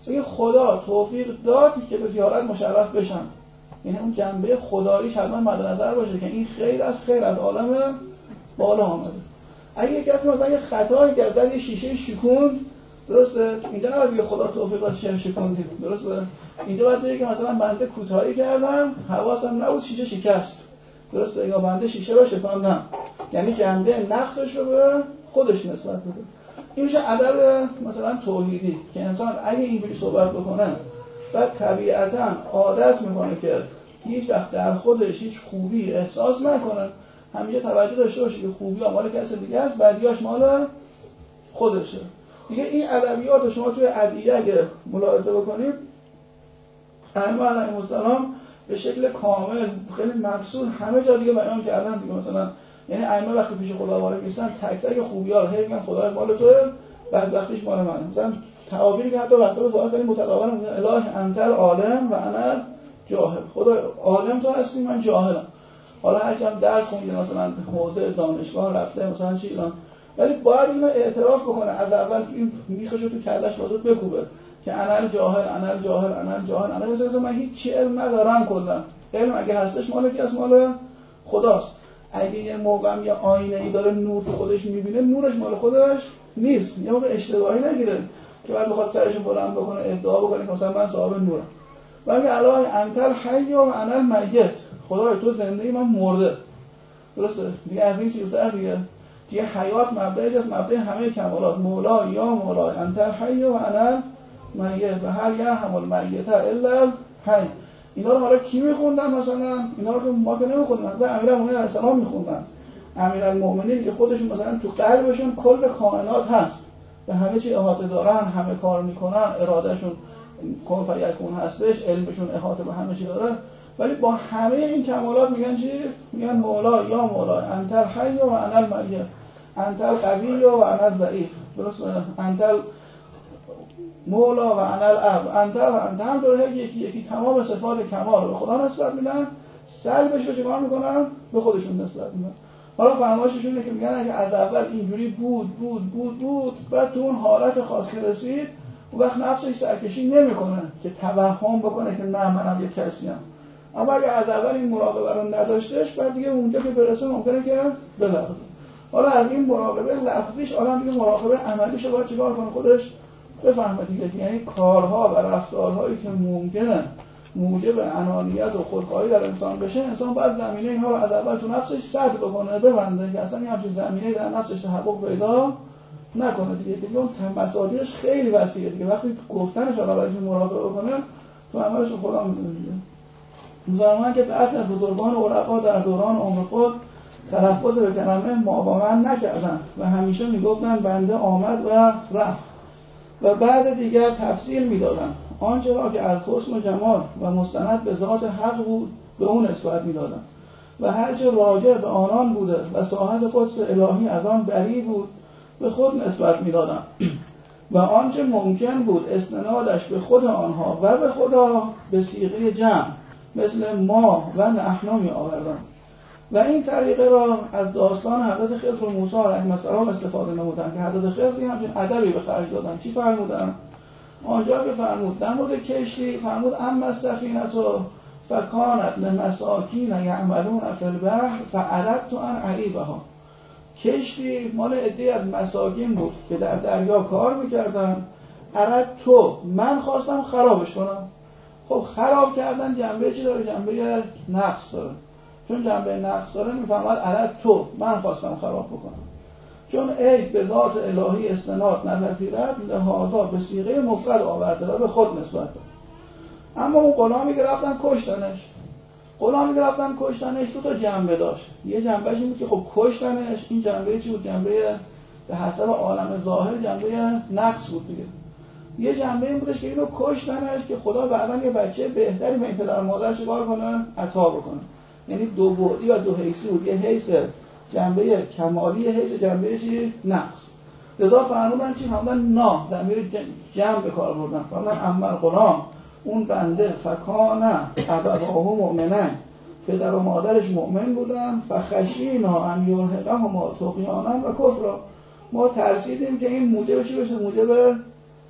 بگه خدا توفیق داد که به زیارت مشرف بشن، یعنی اون جنبه خداییش حتما مد نظر باشه که این خیر از عالم بالا آمده. اگه یک کسی مثلا یه خطایی کرد در یه شیشه شکوند، درسته؟ اینجا نباید بگه خدا توفیق داد شیشه شکوندید، درسته؟ اینجا باید بگه که مثلا بنده کوتاهی کردم، حواسم نبود شیشه شکست، درسته؟ یا بنده شیشه رو شکاندم، یعنی جنبه نقصش رو به خودش نسبت بده. این میشه ادب مثلا توحیدی که انسان اگه اینجوری صحبت بکنه و طبیعتاً عادت میکنه که هیچ وقت در خودش هیچ خوبی احساس نکنه، همیشه توجه داشته باشه که خوبی مال کسی دیگه است، بدیاش مال خودشه. دیگه این ادبیات شما توی ادعیه اگه ملاحظه بکنید، ائمه علیهم السلام به شکل کامل خیلی مبسوط همه جا دیگه بیان کردن دیگه. مثلا یعنی ائمه وقتی پیش خدا وارد میشن تک تک خوبی‌ها رو هی میگن خدا مال توئه، بدبختیش مال منه. مثلا تعابیری که حتی واسه سوال خیلی متداول میگن اله انت العالم و انا جاهل، خدا عالم تو هستی من جاهلم. حالا هرچند درس خونده مثلا حوزه دانشگاه رفته مثلا چی اینا، ولی باید اینو اعتراف بکنه از اول، این میخوشه تو کلش واسه بکوبه که انا جاهل مثلا من هیچ علم ندارم، کلا علم اگه هستش مال کی است؟ مال خداست. اگه یه موقع یه آینه‌ای داره نور تو خودش میبینه، نورش مال خودش نیست، یه موقع اشتباهی نگیره که بعد بخواد سرش بلند بکنه ادعا بکنه که مثلا من صاحب نورم. ولی الان انت الحی و انا المیت، خدای تو زنده ای من مرده، درسته؟ دیگه از این چیزا دیگه حیات مبدأش از مبدأ همه کمالات، مولا یا مولا انت الحی و انا المیت و هل یرحم المیت الا الحی. اینا رو حالا کی میخوندن؟ مثلا اینا رو که ما که نمیخوندن، مثلا امیرالمومنین علیه السلام میخوندن. امیرالمومنین که خودشون مثلا تو قلبشون کل کائنات هست، به همه چی احاطه دارن، همه کار میکنن، ارادهشون کن فیکون هستش، علمشون احاطه به همه چی داره، ولی با همه این کمالات میگن چی؟ میگن مولا یا مولا انت الحی و انا المیت، انت القوی و انا الضعیف، درسته؟ انت مولا و انا الاب، انت هم داره یکی تمام صفات کمال رو به خدا نسبت میدن، سلبش رو چیکار میکنن؟ به خودشون نسبت میدن. حالا فرمایششون اینه که میگن اگه از اول اینجوری بود بعد تو اون حالت خاصی رسید، اون وقت نفسش سرکشی نمیکنه که توهم بکنه که نه منم یک کسی ام. اما اگه از اول این مراقبه رو نداشتش، بعد دیگه اونجا که برسه ممکنه که بلغزه. حالا از این مراقبه لفظیش آدم دیگه مراقبه عملیش باید چیکار کنه؟ خودش بفهمه دیگه، یعنی کارها و رفتارهایی که ممکنه موجب انانیت و خودخواهی در انسان بشه، انسان باید زمینه اینها رو از اول تو نفسش سد بکنه، ببنده که اصلا این همچین زمینه در نفسش تحقق پیدا نکنه دیگه اون مسائلش خیلی وسیعه دیگه. وقتی گفتنش حالا برای مراقبه بکنه تو عملش خدا میدونه دیگه. می‌فرمایند که بعضی از بزرگان عرفا در دوران عمر خود تلفظ به کلمه ما با من نکردند و همیشه میگفتند بنده آمد و رفت، و بعد دیگر تفصیل میدادند آنچه را که از حسن و جمال و مستند به ذات حق بود به اون نسبت میدادند و هرچه راجع به آنان بوده و صاحب قدس الهی از آن بری بود به خود نسبت میدادند و آنچه ممکن بود استنادش به خود آنها و به خدا به صیغه جمع مثل ما و نحن می آوردند و این طریقه را از داستان حضرت خضر و موسی علیهم السلام استفاده نمودند که حضرت خضر همچین ادبی به خرج دادن. چی فرمودن؟ آنجا که فرمود در مورد کشتی فرمود اما السفینه فکانت لمساکین یعملون فی البحر فاردت ان اعیبها. کشتی مال عده‌ای از مساکین بود که در دریا کار میکردن، من خواستم خرابش کنم. خب خراب کردن جنبه چی داره؟ جنبه نقص داره. چون جنبه نقص داره میفهمد من خواستم خراب بکنم. چون عیب به ذات الهی استناد نپذیرد، لحاظا به صیغه مفرد آورده و به خود نسبت داد. اما اون غلامی که رفتن کشتنش دو تا جنبه داشت. یه جنبهش این بود که خب کشتنش، این جنبه چی بود؟ جنبه به حسب عالم ظاهر جنبه نقص بود دیگه. یه جنبه این بودش که اینو کشتنش که خدا بعداً یه بچه بهتری به این پدر و مادر چیکار کنه؟ عطا بکنه. یعنی دو بعدی و دو حیثی بود، یه حیث جنبه کمالی، یه حیث جنبه چی؟ نقص. لذا فرمودن چی؟ فرمودن ضمیر جمع به کار بردن. فرمودن اما الغلام، اون بنده، فکانه ابواه مؤمنین، پدر و مادرش مؤمن بودن، فخشینا ان یرهقهما طغیانا و کفرا، ما ترسیدیم که این موجب چی بشه؟ موجب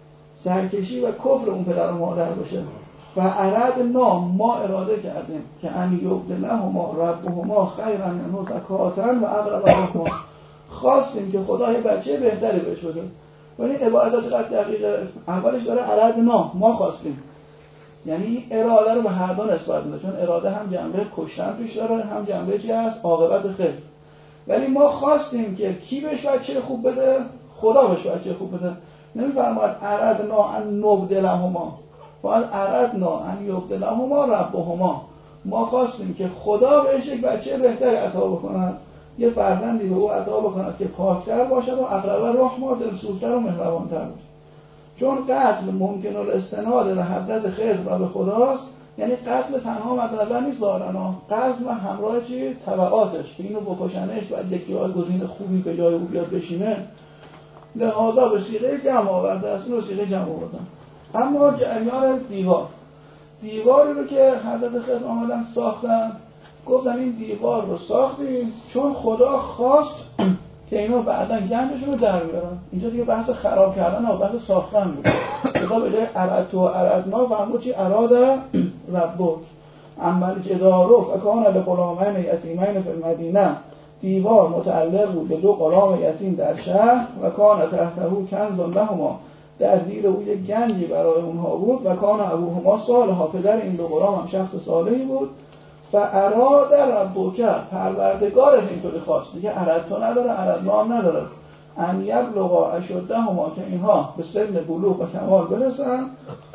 سرکشی و کفر اون پدر و مادر باشه. فاردنا ما اراده کردیم که ان یبدلهما ربهما خیرا منه زکاة و اقرب رحما، خواستیم که خدا یه بچه بهتری بهش بده. ولی عبارت چقدر دقیقه، اولش داره اردنا ما خواستیم، یعنی این اراده رو به هر دو نسبت میده، چون اراده هم جنبه کشتن توش داره هم جنبه چی هست؟ عاقبت خیر. ولی ما خواستیم که کی بهش بچه خوب بده؟ خدا بهش بچه خوب بده. نمیفرماید اردنا ان نبدلهما، فقط اردنا ان یبدلهما ربهما، ما خواستیم که خدا بهش یک بچه بهتری عطا بکند، یه فرزندی به او عطا بکند که پاکتر باشد و اقرب رحما، دلسوزتر و مهربانتر باشد. چون قتل ممکن الاستناد به حضرت خضر و به خداست، یعنی قتل تنها مد نظر نیست ظاهرا، قتل و همراه چی؟ تبعاتش که اینو بکشنش و یک جایگزین خوبی به جای او بیاد بشینه، لحاظا به صیغه جمع آورده است، اینو صیغه جمع آوردن. اما جریان دیواری رو که حضرت خضر آمدن ساختن، گفتن این دیوار رو ساختیم چون خدا خواست که اینا بعداً گندشون رو در بیارن. اینجا دیگه بحث خراب کردن و بحث ساختن بود. خدا به جای اردت و اردنا فرمود چی؟ اراده ربک عمل جدارو فکان لغلامین یتیمین فی المدینه، دیوار متعلق بود به دو غلام یتیم در شهر و کان تحته کنز لهما، در زیر او یک گنجی برای اونها بود و کان ابوهما صالحا، پدر این دو غلام هم شخص صالحی بود. فاراد ربک، پروردگارت اینطوری خواست، دیگه اردتو نداره اردنا هم نداره، ان یبلغا اشدهما، که اینها به سن بلوغ و کمال برسن،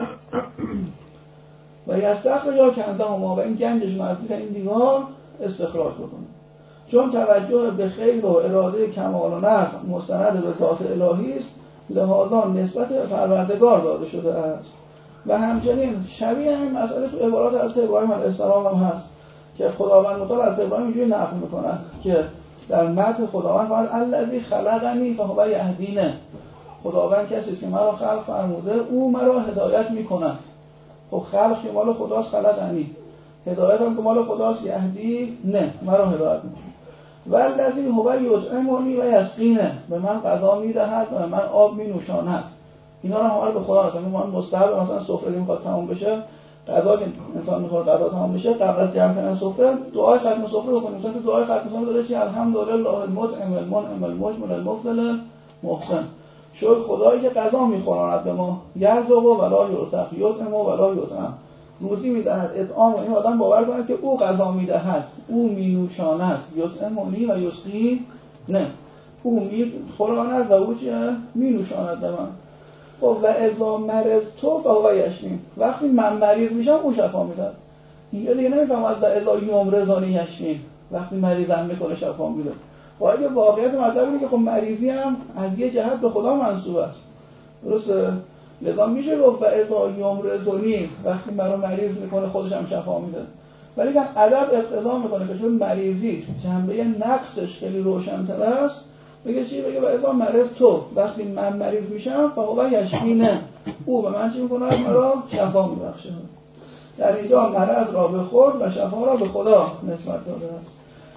و یستخرجا کنزهما، و این گنجشون از زیر این دیوار استخراج بکنه. چون توجه به خیر و اراده کمال و نفع مستند به ذات الهی است، لحاظا نسبت به پروردگار داده شده است. و همچنین شبیه همین مسئله تو عبارات حضرت ابراهیم علیه السلام هم هست که خداوند متعال از ابراهیم اینجوری نقل میکنن که در متن خداوند فرمود الذی خلقنی فهو یهدینه، خداوند کسی که مرا خلق فرموده او مرا هدایت میکنه. خب خلق که مال خداست، خلقنی، هدایت هم که مال خداست، یهدی نه، مرا هدایت میکنه. والذی هو یطعمنی و یسقینه، به من غذا میدهد و به من آب مینوشاند. اینا رو همه به خدا نسبت. ما مستحب مثلا سفره میخواد تمام بشه، غذا که انسان میخواد غذا تمام بشه، قبل از جمع کردن سفره دعای ختم سفره بکنیم. مثلا دعای ختم سفره داره چی؟ الحمدلله المطعم المنعم المجمل المفضل محسن، شکر خدایی که غذا میخوراند به ما، یرزق و ولا یرزق، یطعم و ولا یطعم، روزی میدهد، اطعام، و این آدم باور کنه که او غذا میدهد، او مینوشاند، یطعمنی و یسقی نه، او میخوراند و او چیه؟ مینوشاند به من. خب و اذا مرضت فهو یشفین، وقتی من مریض میشم او شفا میده. اینجا دیگه نمیفهمد و اذا یمرضانی یشفین، وقتی مریضم میکنه شفا میده. و اگه واقعیت مطلب اینه که خب مریضی هم از یه جهت به خدا منسوب است، درسته؟ لذا میشه گفت و اذا یمرضانی، وقتی مرا مریض میکنه خودش هم شفا میده. ولی که ادب اقتضا میکنه که چون مریضی جنبه نقصش خیلی روشن‌تر است، بگه چی؟ بگه و اذا مرض تو، وقتی من مریض میشم فهو یشفینه، او به من چی میکنه؟ مرا شفا میبخشه. در اینجا مرض را به خود و شفا را به خدا نسبت داده است.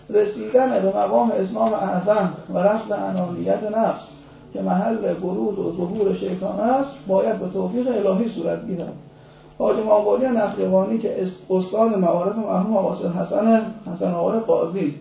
رسیدن به مقام اسلام اعظم و رفع انانیت نفس که محل بروز و ظهور شیطان است، باید به توفیق الهی صورت گیرد. حاجی مانقلی نخجوانی که استاد معارف مرحوم آقا حسن آقای قاضی،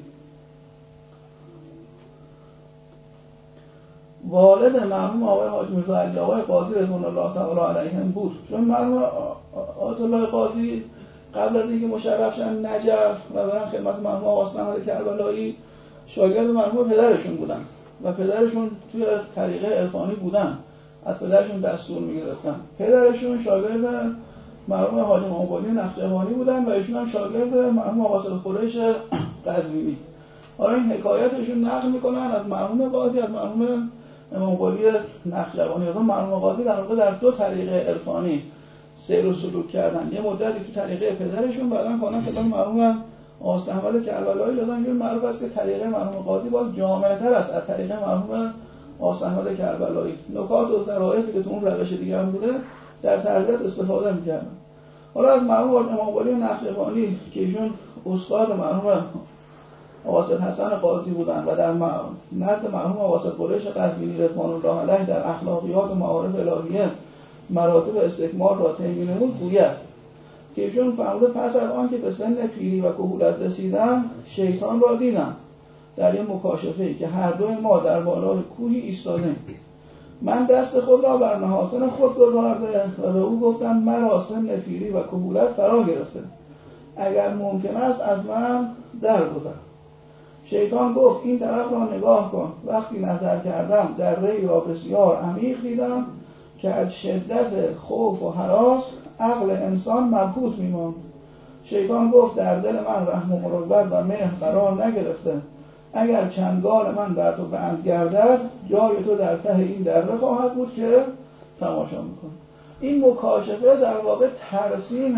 والد مرحوم آقای حاج میرزا علی آقای قاضی رضوان الله تعالی علیهم بود. چون مرحوم آیت الله قاضی قبل از اینکه مشرف شدن نجف و برن خدمت مرحوم آقا احمد کربلایی، شاگرد مرحوم پدرشون بودن و پدرشون توی طریقه عرفانی بودن، از پدرشون دستور میگرفتن. پدرشون شاگرد مرحوم حاج مانقلی نخجوانی بودن و ایشون هم شاگرد مرحوم آقا قریش قزوینی. حالا این حکایتشون نقل میکنن از مرحوم قاضی، از مرحوم امام قلی نخجوانی. از مرحوم قاضی در واقع در دو طریقه عرفانی سیر و سلوک کردن. یه مدتی تو طریقه پدرشون، بعداً کلا خدمت مرحوم آقا احمد کربلایی دادن. این معروف است که طریقه مرحوم قاضی باز جامع‌تر است از طریقه مرحوم آقا احمد کربلایی. نکات و ظرافتی که تو اون روش دیگه هم بوده در تربیت استفاده می‌کردن. حالا از مرحوم امام قلی نخجوانی که ایشون استاد مرحوم آقا حسن قاضی بودن و در نزد مرحوم آقا قریش قزوینی رضوان الله علیه در اخلاقیات و معارف الهیه مراتب استکمال را طی می‌نمود گوید که چون فرموده پس از آن که به سن پیری و کهولت رسیدم شیطان را دیدم در یک مکاشفه‌ای که هر دوی ما در بالای کوهی ایستادیم. من دست خود را بر محاسن خود گذارده و به او گفتم مرا سن پیری و کهولت فرا گرفته، اگر ممکن است از من درگذر. شیطان گفت این طرف را نگاه کن. وقتی نظر کردم در ری را بسیار عمیق دیدم که از شدت خوف و هراس عقل انسان مبهوت می‌ماند. شیطان گفت در دل من رحم و مروت و مهر قرار نگرفته، اگر چنگال من بر تو بند گردد جای تو در ته این دره خواهد بود که تماشا می‌کنی. این مکاشفه در واقع ترسیم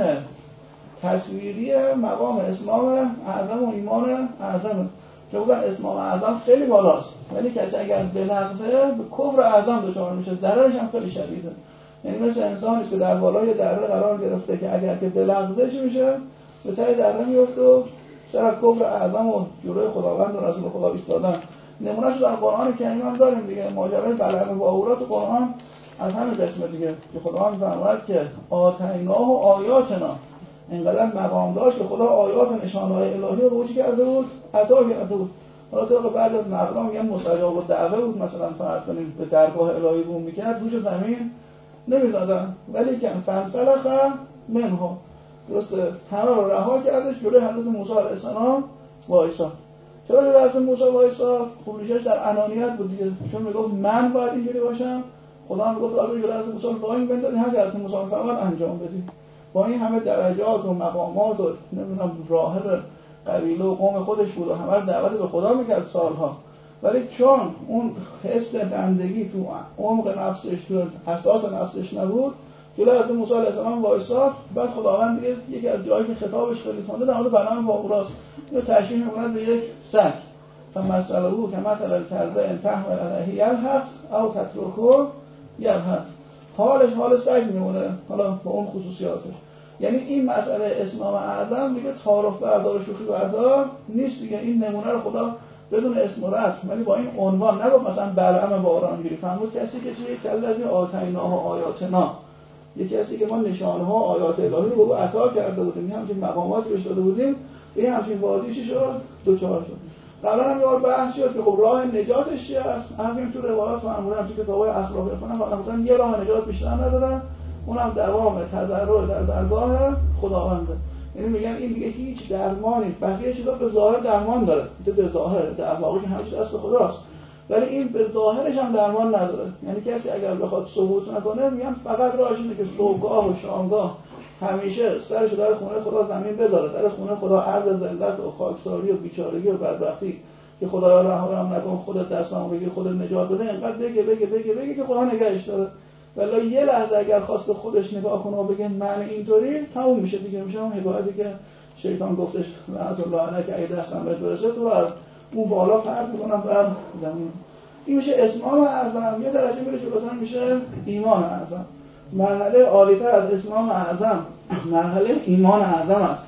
تصویری مقام اسلام اعظم و ایمان اعظم. چون بودن اسلام اعظم خیلی بالاست، ولی کسی اگر بلغزه به کفر اعظم دچار میشه، ضررش هم خیلی شدیده. یعنی مثل انسانی که در بالای دره قرار گرفته که اگر که بلغزه چی میشه؟ به ته دره میفته و سر کفر اعظم و جلوی خداوند و رسول خدا ایستادن. نمونهش در قرآن کریم هم داریم دیگه. ماجرای بلعم باهورا تو قرآن از همین قسمه دیگه که خداوند فرمود که آتیناه و آیاتنا، اینقدر مقام داشت که خدا آیات و نشانه‌های الهی رو چی کرده بود؟ عطا کرده بود. حالا تو بعد از نقلا میگن مستجاب الدعوه بود، مثلا فرض کنیم به درگاه الهی بوم میکرد روش زمین نمیدادن، ولی که فنسلخ منها، درسته همه رو رها کردش جلوی حضرت موسی علیه السلام وایساد. چرا جلوی حضرت موسی وایساد؟ خب ریشش در انانیت بود دیگه، چون میگفت من باید اینجوری باشم. خدا میگفت آره جلوی حضرت موسی وای بندازی، هر حضرت موسی فقط انجام بدی. با این همه درجات و مقامات و نمیدونم راهب قبیله و قوم خودش بود و همه رو دعوت به خدا میکرد سالها، ولی چون اون حس بندگی تو عمق نفسش، تو اساس نفسش نبود، جلوی حضرت موسی علیه السلام وایساد. بعد خداوند دیگه یکی از جایی که خطابش خیلی تنده در مورد بلعم باهوراست، اینو تشبیه می‌کنه به یک سگ. فمثله کمثل الکلب ان تحمل علیه یلهث او تترکه یلهث. حالش حال سگ میمونه، حالا با اون خصوصیاتش. یعنی این مسئله اسلام اعظم دیگه تعارف بردار و شوخی بردار نیست دیگه. این نمونه رو خدا بدون اسم و رسم، ولی با این عنوان نگفت مثلا بلعم بارانگیری. فرمود کسی که چیه کلذی آتیناه و آیاتنا، یکی کسی که ما نشانه ها آیات الهی رو به او عطا کرده بودیم، همچین مقاماتی بهش داده بودیم، به همچین وادیشی شد دوچار شد. قبلا هم یه بار بحث شد که خب راه نجاتش چیه است. همین تو روایات فرمودن تو کتاب‌های اخلاقی فرمودن یه راه نجات بیشتر ندارن، اونم دوام تضرع در درگاه خداونده. یعنی میگن این دیگه هیچ درمانی، بقیه چیزا به ظاهر درمان داره، به ظاهر در واقع که همه چیز دست خداست، ولی این به ظاهرش هم درمان نداره. یعنی کسی اگر بخواد ثبوت نکنه میگن فقط راهش اینه که صبحگاه و شامگاه همیشه سرش در خونه خدا زمین بذاره، در خونه خدا عرض ذلت و خاکساری و بیچارگی و بدبختی که خدایا رحم نکن، خودت دستامو بگیر، خودت نجات بده، اینقدر بگه که خدا نگهش داره. ولی یه لحظه اگر خواست خودش نگاه کنه و بگه من اینطوری، تموم میشه دیگه. میشه اون حکایتی که شیطان گفتش لعنت الله علیک اگه دستم بهت برسه تو رو اون بالا پرت میکنم بر زمین. این میشه اسلام اعظم. یه درجه میره جلوتر میشه ایمان اعظم. مرحله عالی‌تر از اسلام اعظم مرحله ایمان اعظم است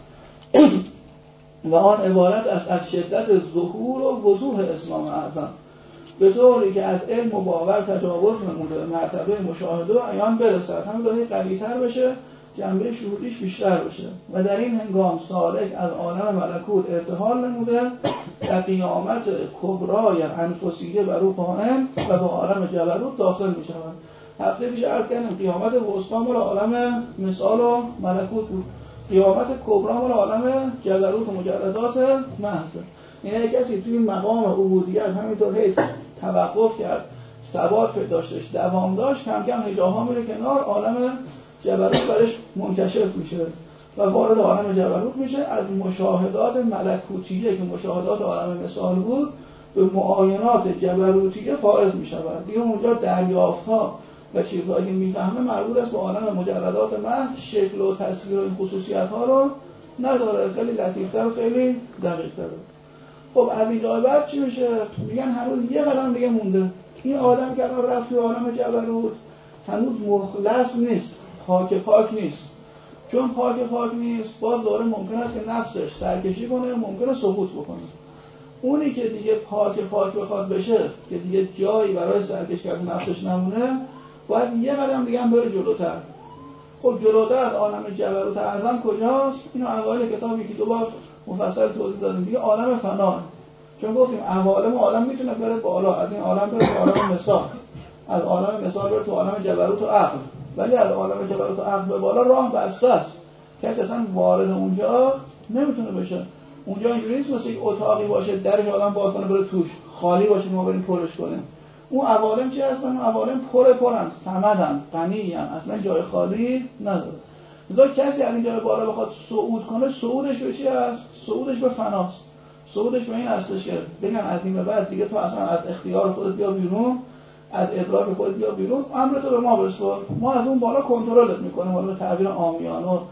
و آن عبارت است از شدت ظهور و وضوح اسلام اعظم، به طوری که از علم و باور تجاوز نموده مرتبه مشاهده و عیان برسد، همین راهی قوی‌تر بشه، جنبه شهودیش بیشتر بشه و در این هنگام سالک از عالم ملکوت ارتحال نموده و قیامت کبرای انفسیه بر او قائم و به عالم جبروت داخل می شود. هفته پیش عرض کردیم قیامت وسطی مال عالم مثال و ملکوت بود، قیامت کبرا مال عالم جبروت و مجردات محض. یعنی کسی توی مقام عبودیت همینطور هیچ توقف کرد، ثبات پیدا داشتش، دوام داشت، کم کم هجاها میره کنار، عالم جبروت برش منکشف میشه و وارد عالم جبروت میشه. از مشاهدات ملکوتیه که مشاهدات عالم مثال بود به معاینات جبروتیه فائز میشود دیگه. اونجا دریافت‌ها و چیزهایی که میفهمه مربوط است به عالم مجردات محض، شکل و تصویر و این خصوصیت‌ها رو نداره، خیلی لطیف‌تر و خیلی دقیق‌تر. خب از اینجا بعد چی میشه؟ میگن هنوز یه قدم دیگه مونده. این آدم که الان رفت تو عالم جبروت هنوز مخلص نیست، پاک نیست. چون پاک نیست باز داره ممکن است که نفسش سرکشی کنه، ممکنه سقوط بکنه. اونی که دیگه پاک بخواد بشه که دیگه جایی برای سرکش کردن نفسش نمونه، باید یه قدم دیگه هم بره جلوتر. خب جلوتر از عالم جبروت اعظم کجاست؟ اینو اوایل کتابی که 2 بار مفصل توضیح دادیم دیگه، عالم فنا. چون گفتیم عوالم عالم میتونه بره بالا، از این عالم بره تو عالم مثال، از عالم مثال بره تو عالم جبروت و عقل، ولی از عالم جبروت و عقل به بالا راه بسته است، کسی اصلا وارد اونجا نمیتونه بشه. اونجا اینجوری نیست مثل یک اتاقی باشه درش آدم باز کنه بره توش، خالی باشه ما بریم پرش کنیم. اون عوالم چی هستن؟ اون عوالم پرن، صمدن، غنی ان، اصلا جای خالی نداره. لذا کسی از این جای بالا بخواد صعود کنه، صعودش به چی هست؟ صعودش به فناست. صعودش به این هستش که بگن از این به بعد دیگه تو اصلا از اختیار خودت بیا بیرون، از ادراک خودت بیا بیرون، امر تو به ما بسپار، ما از اون بالا کنترلت میکنیم. حالا به تعبیر عامیانه و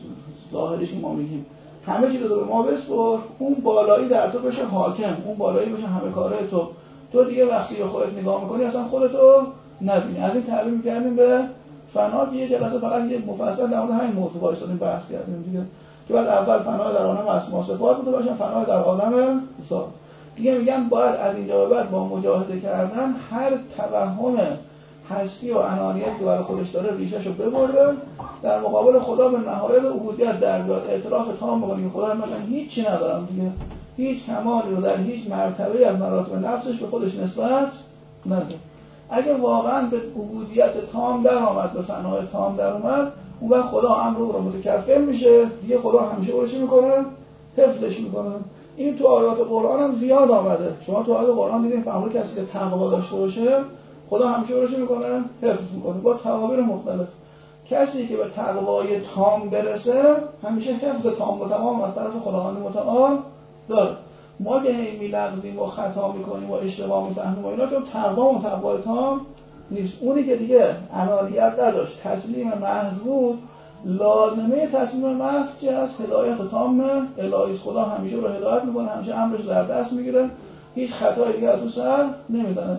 ظاهریش ما میگیم همه چیز رو به ما بسپار، اون بالایی در تو بشه حاکم، اون بالایی بشه همه کاره تو دیگه وقتی به خودت نگاه میکنی اصلا خودتو نبینی. از این تعبیر می‌کردیم به فنا. یه جلسه فقط یه مفصل در مورد همین موضوع وایسادیم بحث کردیم دیگه، که بعد اول فنا در عالم اسماء و صفات بوده باشه، فنا در عالم ذات. دیگه میگن باید از اینجا به بعد با مجاهده کردن هر توهم هستی و انانیتی که برای خودش داره ریشه‌شو ببره، در مقابل خدا به نهایت عبودیت در بیاد، اعتراف تام بکنه که خدا مثلا هیچی ندارم دیگه، هیچ کمالی رو در هیچ مرتبه از مراتب نفسش به خودش نسبت نده. اگه واقعا به عبودیت تام در آمد، به فنای تام در اومد، اون وقت خدا امر رو متکفل میشه دیگه، خدا همیشه اورش میکنه، حفظش میکنه. این تو آیات قرآن هم زیاد آمده. شما تو آیات قرآن دیدین فهمید کسی که تقوا داشته باشه خدا همیشه اورش میکنه، حفظ میکنه با تعابیر مختلف. کسی که به تقوای تام برسه همیشه حفظ تام و تمام از طرف خداوند متعال داره. ما که میلغزیم و خطا میکنیم و اشتباه میفهمیم و اینا، چون تقوای تام نیست. اونی که دیگه انانیت نداشت، تسلیم محض بود، لازمه تسلیم محض چی هست؟ هدایت تام الهی. خدا همیشه رو هدایت میکنه، همیشه امرش در دست میگیره، هیچ خطای دیگه از تو سر نمیزنه.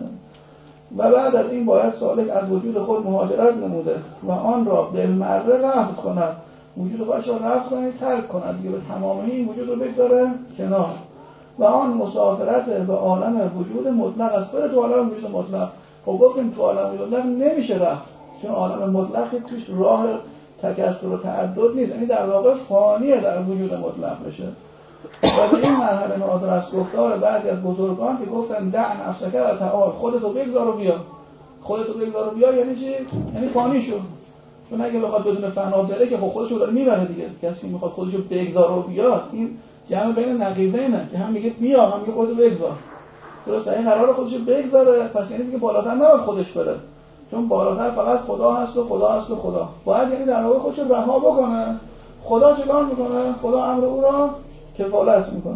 و بعد از این باید سالک از وجود خود مهاجرت نموده و آن را بالمره رفض کند، وجود خودش را رفض کنه، ترک کند دیگه، به تمامی این وجود رو بگذاره کنار. و آن مسافرت به عالم وجود مطلق است. بره تو عالم وجود مطلق. خب گفتیم تو عالم وجود مطلق نمیشه رفت، چون عالم مطلقی توش راه تکثر و تعدد نیست، یعنی در واقع فانیه در وجود مطلق بشه. و به این مرحله نادر است گفتار بعضی از بزرگان که گفتن دع نفسک و تعال، خودتو بگذار و بیا. خودتو بگذار و بیا یعنی چی؟ یعنی فانی شو. چون اگه بخواد بدون فنا بره که خب خودشو داره میبره دیگه. کسی میخواد خودشو بگذار و بیاد، این جمع بین نقیضینه که هم میگه بیا، هم میگه خودتو بگذار. درسته؟ این قراره خودشو بگذاره، پس یعنی دیگه بالاتر نباید خودش بره، چون بالاتر فقط خدا هست و خدا هست و خدا. باید یعنی در واقع خودشو رها بکنه. خدا چیکار میکنه؟ خدا امر او را کفالت میکنه.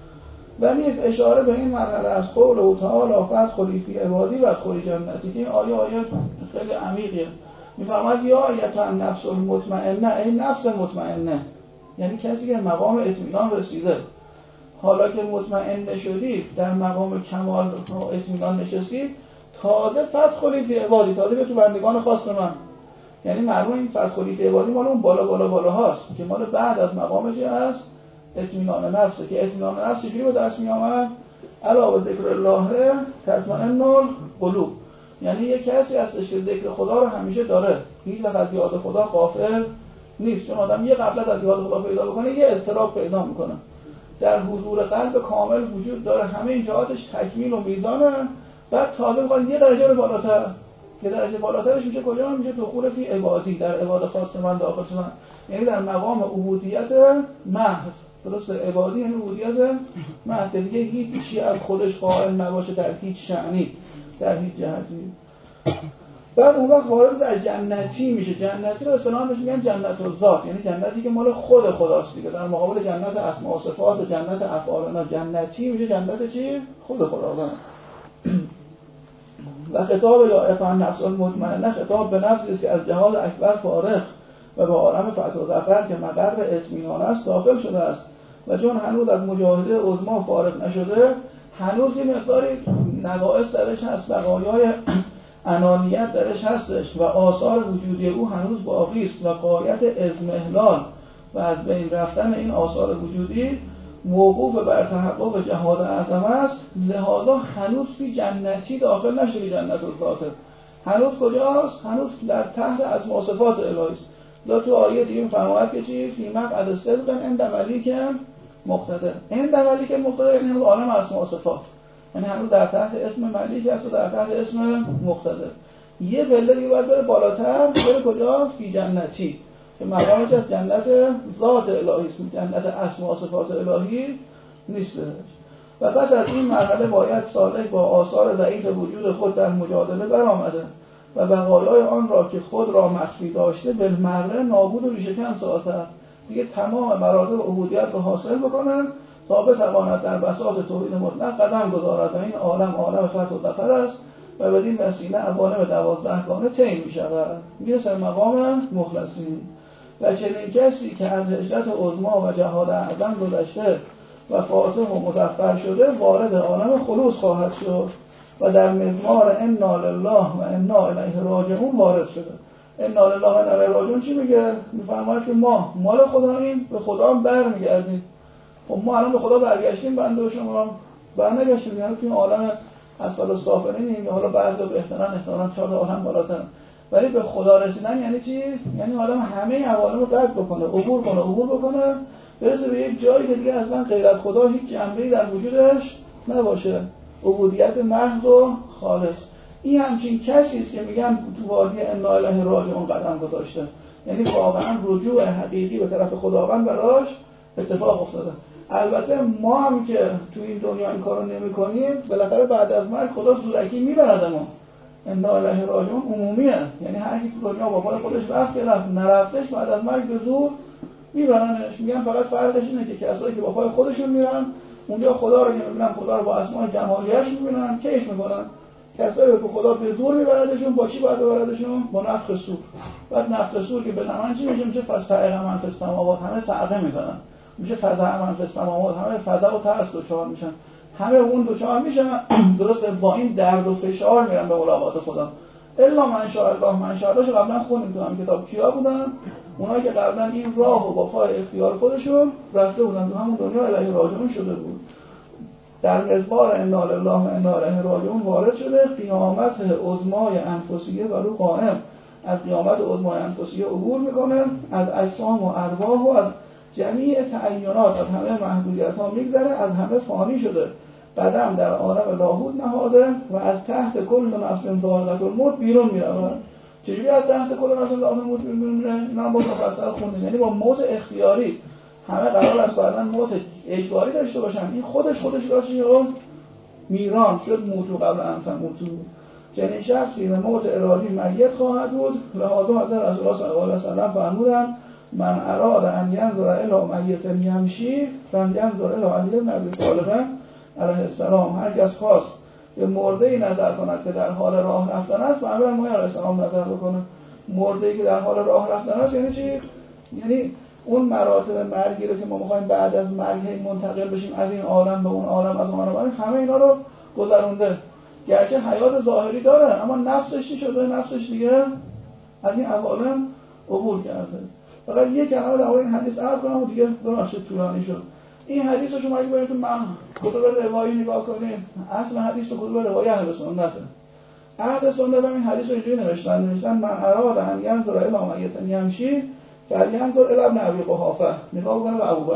ولی اشاره به این مرحله از قول او تعالی فادخلی فی عبادی و ادخلی جنتی. این آیه خیلی عمیقه. میفرماید یا ایتها النفس المطمئنه، ای نفس مطمئنه، یعنی کسی که مقام اطمینان رسیده. حالا که مطمئن شدید، در مقام کمال و اطمینان نشستید، تازه فادخلی فی عبادی، تازه به تو بندگان خاص من. یعنی معلومه این فادخلی فی عبادی مال اون بالا هاست که مال بعد از مقامش هست اطمینان نفسه. که اطمینان نفس چجوری به دست میامد؟ الا به ذکر الله تطمئن القلوب. یعنی یک کسی هستش که ذکر خدا رو همیشه داره، هیچ وقت از یاد خدا غافل نیست. چون آدم یه غفلت از یاد خدا پیدا بکنه یه اضطراب پیدا میکنه. در حضور قلب کامل وجود داره، همه این جهاتش تکمیل و میزانه. بعد تازه میخواد یه درجه بالاتر، یه درجه بالاترش میشه کجا؟ میشه دخول فی عبادی، در عبادت خاص من داخل شدن، یعنی در مقام عبودیت محض. درسته؟ عبادی یعنی عبودیت محض، دیگه هیچ چیزی از خودش قائل نباشه در هیچ شأنی، در هیچ جهتی. بعد اون وقت وارد در جنتی میشه. جنتی رو اصطلاحاً بهش میگن جنت الذات، یعنی جنتی که مال خود خداست دیگه، در مقابل جنت اسماء و صفات و جنت افعال. نه، جنتی میشه جنت چی؟ خود خداوند. و خطاب یا ایتها النفس المطمئنه خطاب به نفسی است که از جهاد اکبر فارغ و به عالم فتح و ظفر که مقر اطمینان است داخل شده است. و چون هنوز از مجاهده عظما فارغ نشده، هنوز یه مقداری نقائص درش هست، بقایای انانیت درش هستش و آثار وجودی او هنوز باقی است و غایت اضمحلال و از بین رفتن این آثار وجودی موقوف بر تحقق جهاد اعظم است. لذا هنوز فی جنتی داخل نشده، جنت الذات. هنوز کجاست؟ هنوز در تحت اسماء و صفات الهی است. تو آیه دیگه میفرماید که چی؟ فی مقعد صدق عند ملیک مقتدر. عند ملیک مقتدر یعنی هنوز عالم اسماء و صفات، یعنی هنوز در تحت اسم ملیک است و در تحت اسم مقتدر. یه پله دیگه باید بره بالاتر، بره کجا؟ فی جنتی، که مقامش از جنت ذات الهی است، جنت اسماء و صفات الهی نیست. و پس از این مرحله باید سالک با آثار ضعیف وجود خود در مجادله برآمده و بقایای آن را که خود را مخفی داشته بالمره نابود و ریشه‌کن سازد. دیگه تمام مراتب عبودیت رو حاصل بکنن تا بتواند در بساط توحید مطلق قدم گذارد و این عالم فتح و ظفر است و بدین وسیله عوالم 12 گانه طی می شود، میرسه مقام مخلصین. و چنین کسی که از هجرت عظما و جهاد اعظم گذشته و فاتح و مظفر شده وارد عالم خلوص خواهد شد و در مضمار انا لله و انا الیه راجعون وارد شده. انا لله و انا الیه راجعون چی میگه؟ میفرماید که ما مال خداییم، به خدا برمیگردیم. خب ما الان به خدا برگشتیم، بنده و شما برنگشتیم، یعنی توی عالم اسفل السافلینیم، یا حالا بعضی احتمالاً 4 عالم بالاتر. ولی به خدا رسیدن یعنی چی؟ یعنی آدم همه عوالم رو رد بکنه، عبور بکنه، برسه به یک جایی که دیگه اصلا غیر از خدا هیچ جنبه‌ای در وجودش نباشه، عبودیت محض و خالص. این همچین کسی است که میگن تو وادی انا الیه راجعون قدم گذاشته، یعنی واقعا رجوع حقیقی به طرف خداوند براش اتفاق افتاده. البته ما هم که تو این دنیا این کارو نمی‌کنیم، بالاخره بعد از مرگ خدا زورکی میبردمون. انا الیه راجعون عمومیه، یعنی هر کی تو دنیا با پای خودش رفت نرفتش بعد از مرگ به زور میبرنش. میگن فقط فرقش اینه که کسایی که با پای خودشون میرن اونجا خدا رو میبینن، خدا رو با اسماء جمالیش میبینن، کیف میکنن. کسایی که خدا به زور میبردشون با چی باید ببردشون؟ با نفخ صور. بعد نفخ صور که بزنن چی میشه فصاعق من فی السماوات، همه صعقه میزنن، میشه فزع من فی السماوات، همه فزع و ترس دچار میشن، همه اون دچار میشن. درسته با این درد و فشار میرن به ملاقات خدا. الا من شاء الله، من شاء الله قبلا خوندیم تو هم کتاب کیا بودن؟ اونایی که قبلا این راهو با پای اختیار خودشون رفته بودن تو همون دنیا الیه راجعون شده بود. در مزمار انا لله و انا الیه راجعون وارد شده. قیامت عظمای انفسیه و رو قائم، از قیامت عظمای انفسیه عبور میکنه، از اجسام و ارواح و از جمیع تعینات، از همه محدودیت ها میگذره، از همه فانی شده، قدم در عالم لاهوت نهاده و از تحت کل نفس ذائقة الموت بیرون میره. چجوری از تحت کل نفس ذائقة الموت بیرون میره؟ اینا هم با مفصل خوندیم. یعنی با موت اختیاری، همه قرار است بعداً موت اجباری داشته باشن، این خودش راشه و میران شد موتو قبل ان تموتو. چنین شخصی به موت ارادی میت خواهد بود. لهذا حضرت رسول الله صلی الله علیه و سلم فرمودند من اراد ان ینظر الی میت یمشی فلینظر الی علی بن ابی طالب علیه السلام. هر کس خواست به مرده‌ای نظر کند که در حال راه رفتن است، معمولا ما علیه السلام نظر بکنه. مرده‌ای که در حال راه رفتن است یعنی چی؟ یعنی اون مراتب مرگی رو که ما می‌خوایم بعد از مرگ منتقل بشیم از این عالم به اون عالم، از اون عالم، همه اینا رو گذرونده. گرچه حیات ظاهری داره اما نفسش چی شده؟ نفسش دیگه از این عوالم عبور کرده. فقط یک کلمه در مورد این حدیث عرض کنم و دیگه ببخشید طولانی شد. این حدیث رو شما اگه برید تو کتب روایی نگاه کنید، اصل حدیث تو کتب روایی اهل سنته. اهل سنت هم این حدیث رو اینجوری نوشتن من اراد ان ینظر الی میت یمشی فلینظر الی ابن ابی قحافه. نگاه بکنه به ابوبکر.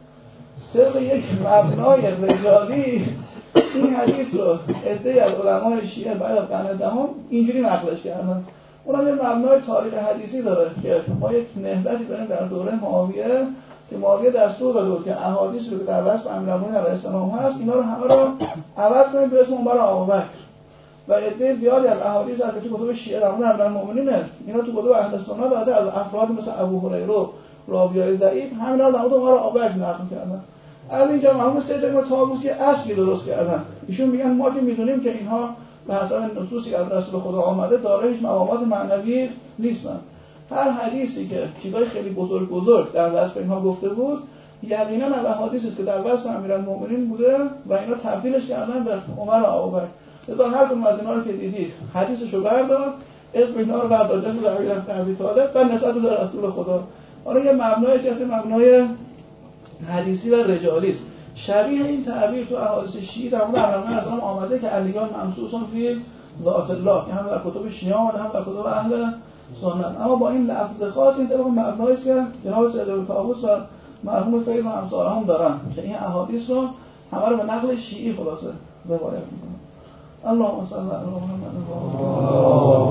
طبق یک مبنای رجالی این حدیث رو عده‌ای از علمای شیعه بعد از قرن دهم اینجوری نقلش کردن. اونم یه مبنای تاریخ حدیثی داره که ما یک نهضتی داریم در دوره معاویه که معاویه دستور داده بود که احادیثی رو که در وصف امیرالمومنین علیه السلام هست اینا رو همه رو عوض کنیم به اسم عمر ابوبکر. و عده زیادی از احادیث هست که تو کتب شیعه در مورد امیرالمومنینه، اینا تو کتب اهل سنت البته از افراد مثل ابو هریره و راویای ضعیف همینا رو در مورد عمر ابوبکر نقل کردن. از اینجا مرحوم سید ابن طاووسی اصلی درست کردن. ایشون میگن ما که میدونیم که اینها به حسب نصوصی از رسول خدا آمده دارای هیچ مقامات معنوی نیستن. هر حدیثی که چیزای خیلی بزرگ در وصف اینها گفته بود یقینا از احادیثی است که در وصف امیرالمومنین بوده و اینا تبدیلش کردن به عمر ابوبکر. لذا هر کدوم از اینا رو که دیدید حدیثشو بردار، اسم اینا رو بردار در ابی طالب و نسبت به رسول خدا. حالا یه مبنای چیزی مبنای حدیثی و رجالی است. شبیه این تعبیر تو احادیث شیعه در مورد امیرالمومنین اصلا آمده که علیان ممسوسون فی ذات الله که هم در کتب شیعه آمده هم در کتب اهل سنت. اما با این لفظ خاص این طبق مبنایی است که جناب سید طاووس و مرحوم فیض و امثال هم دارن که این احادیث رو همه رو به نقل شیعی خلاصه روایت میکنن. اللهم صل علی محمد.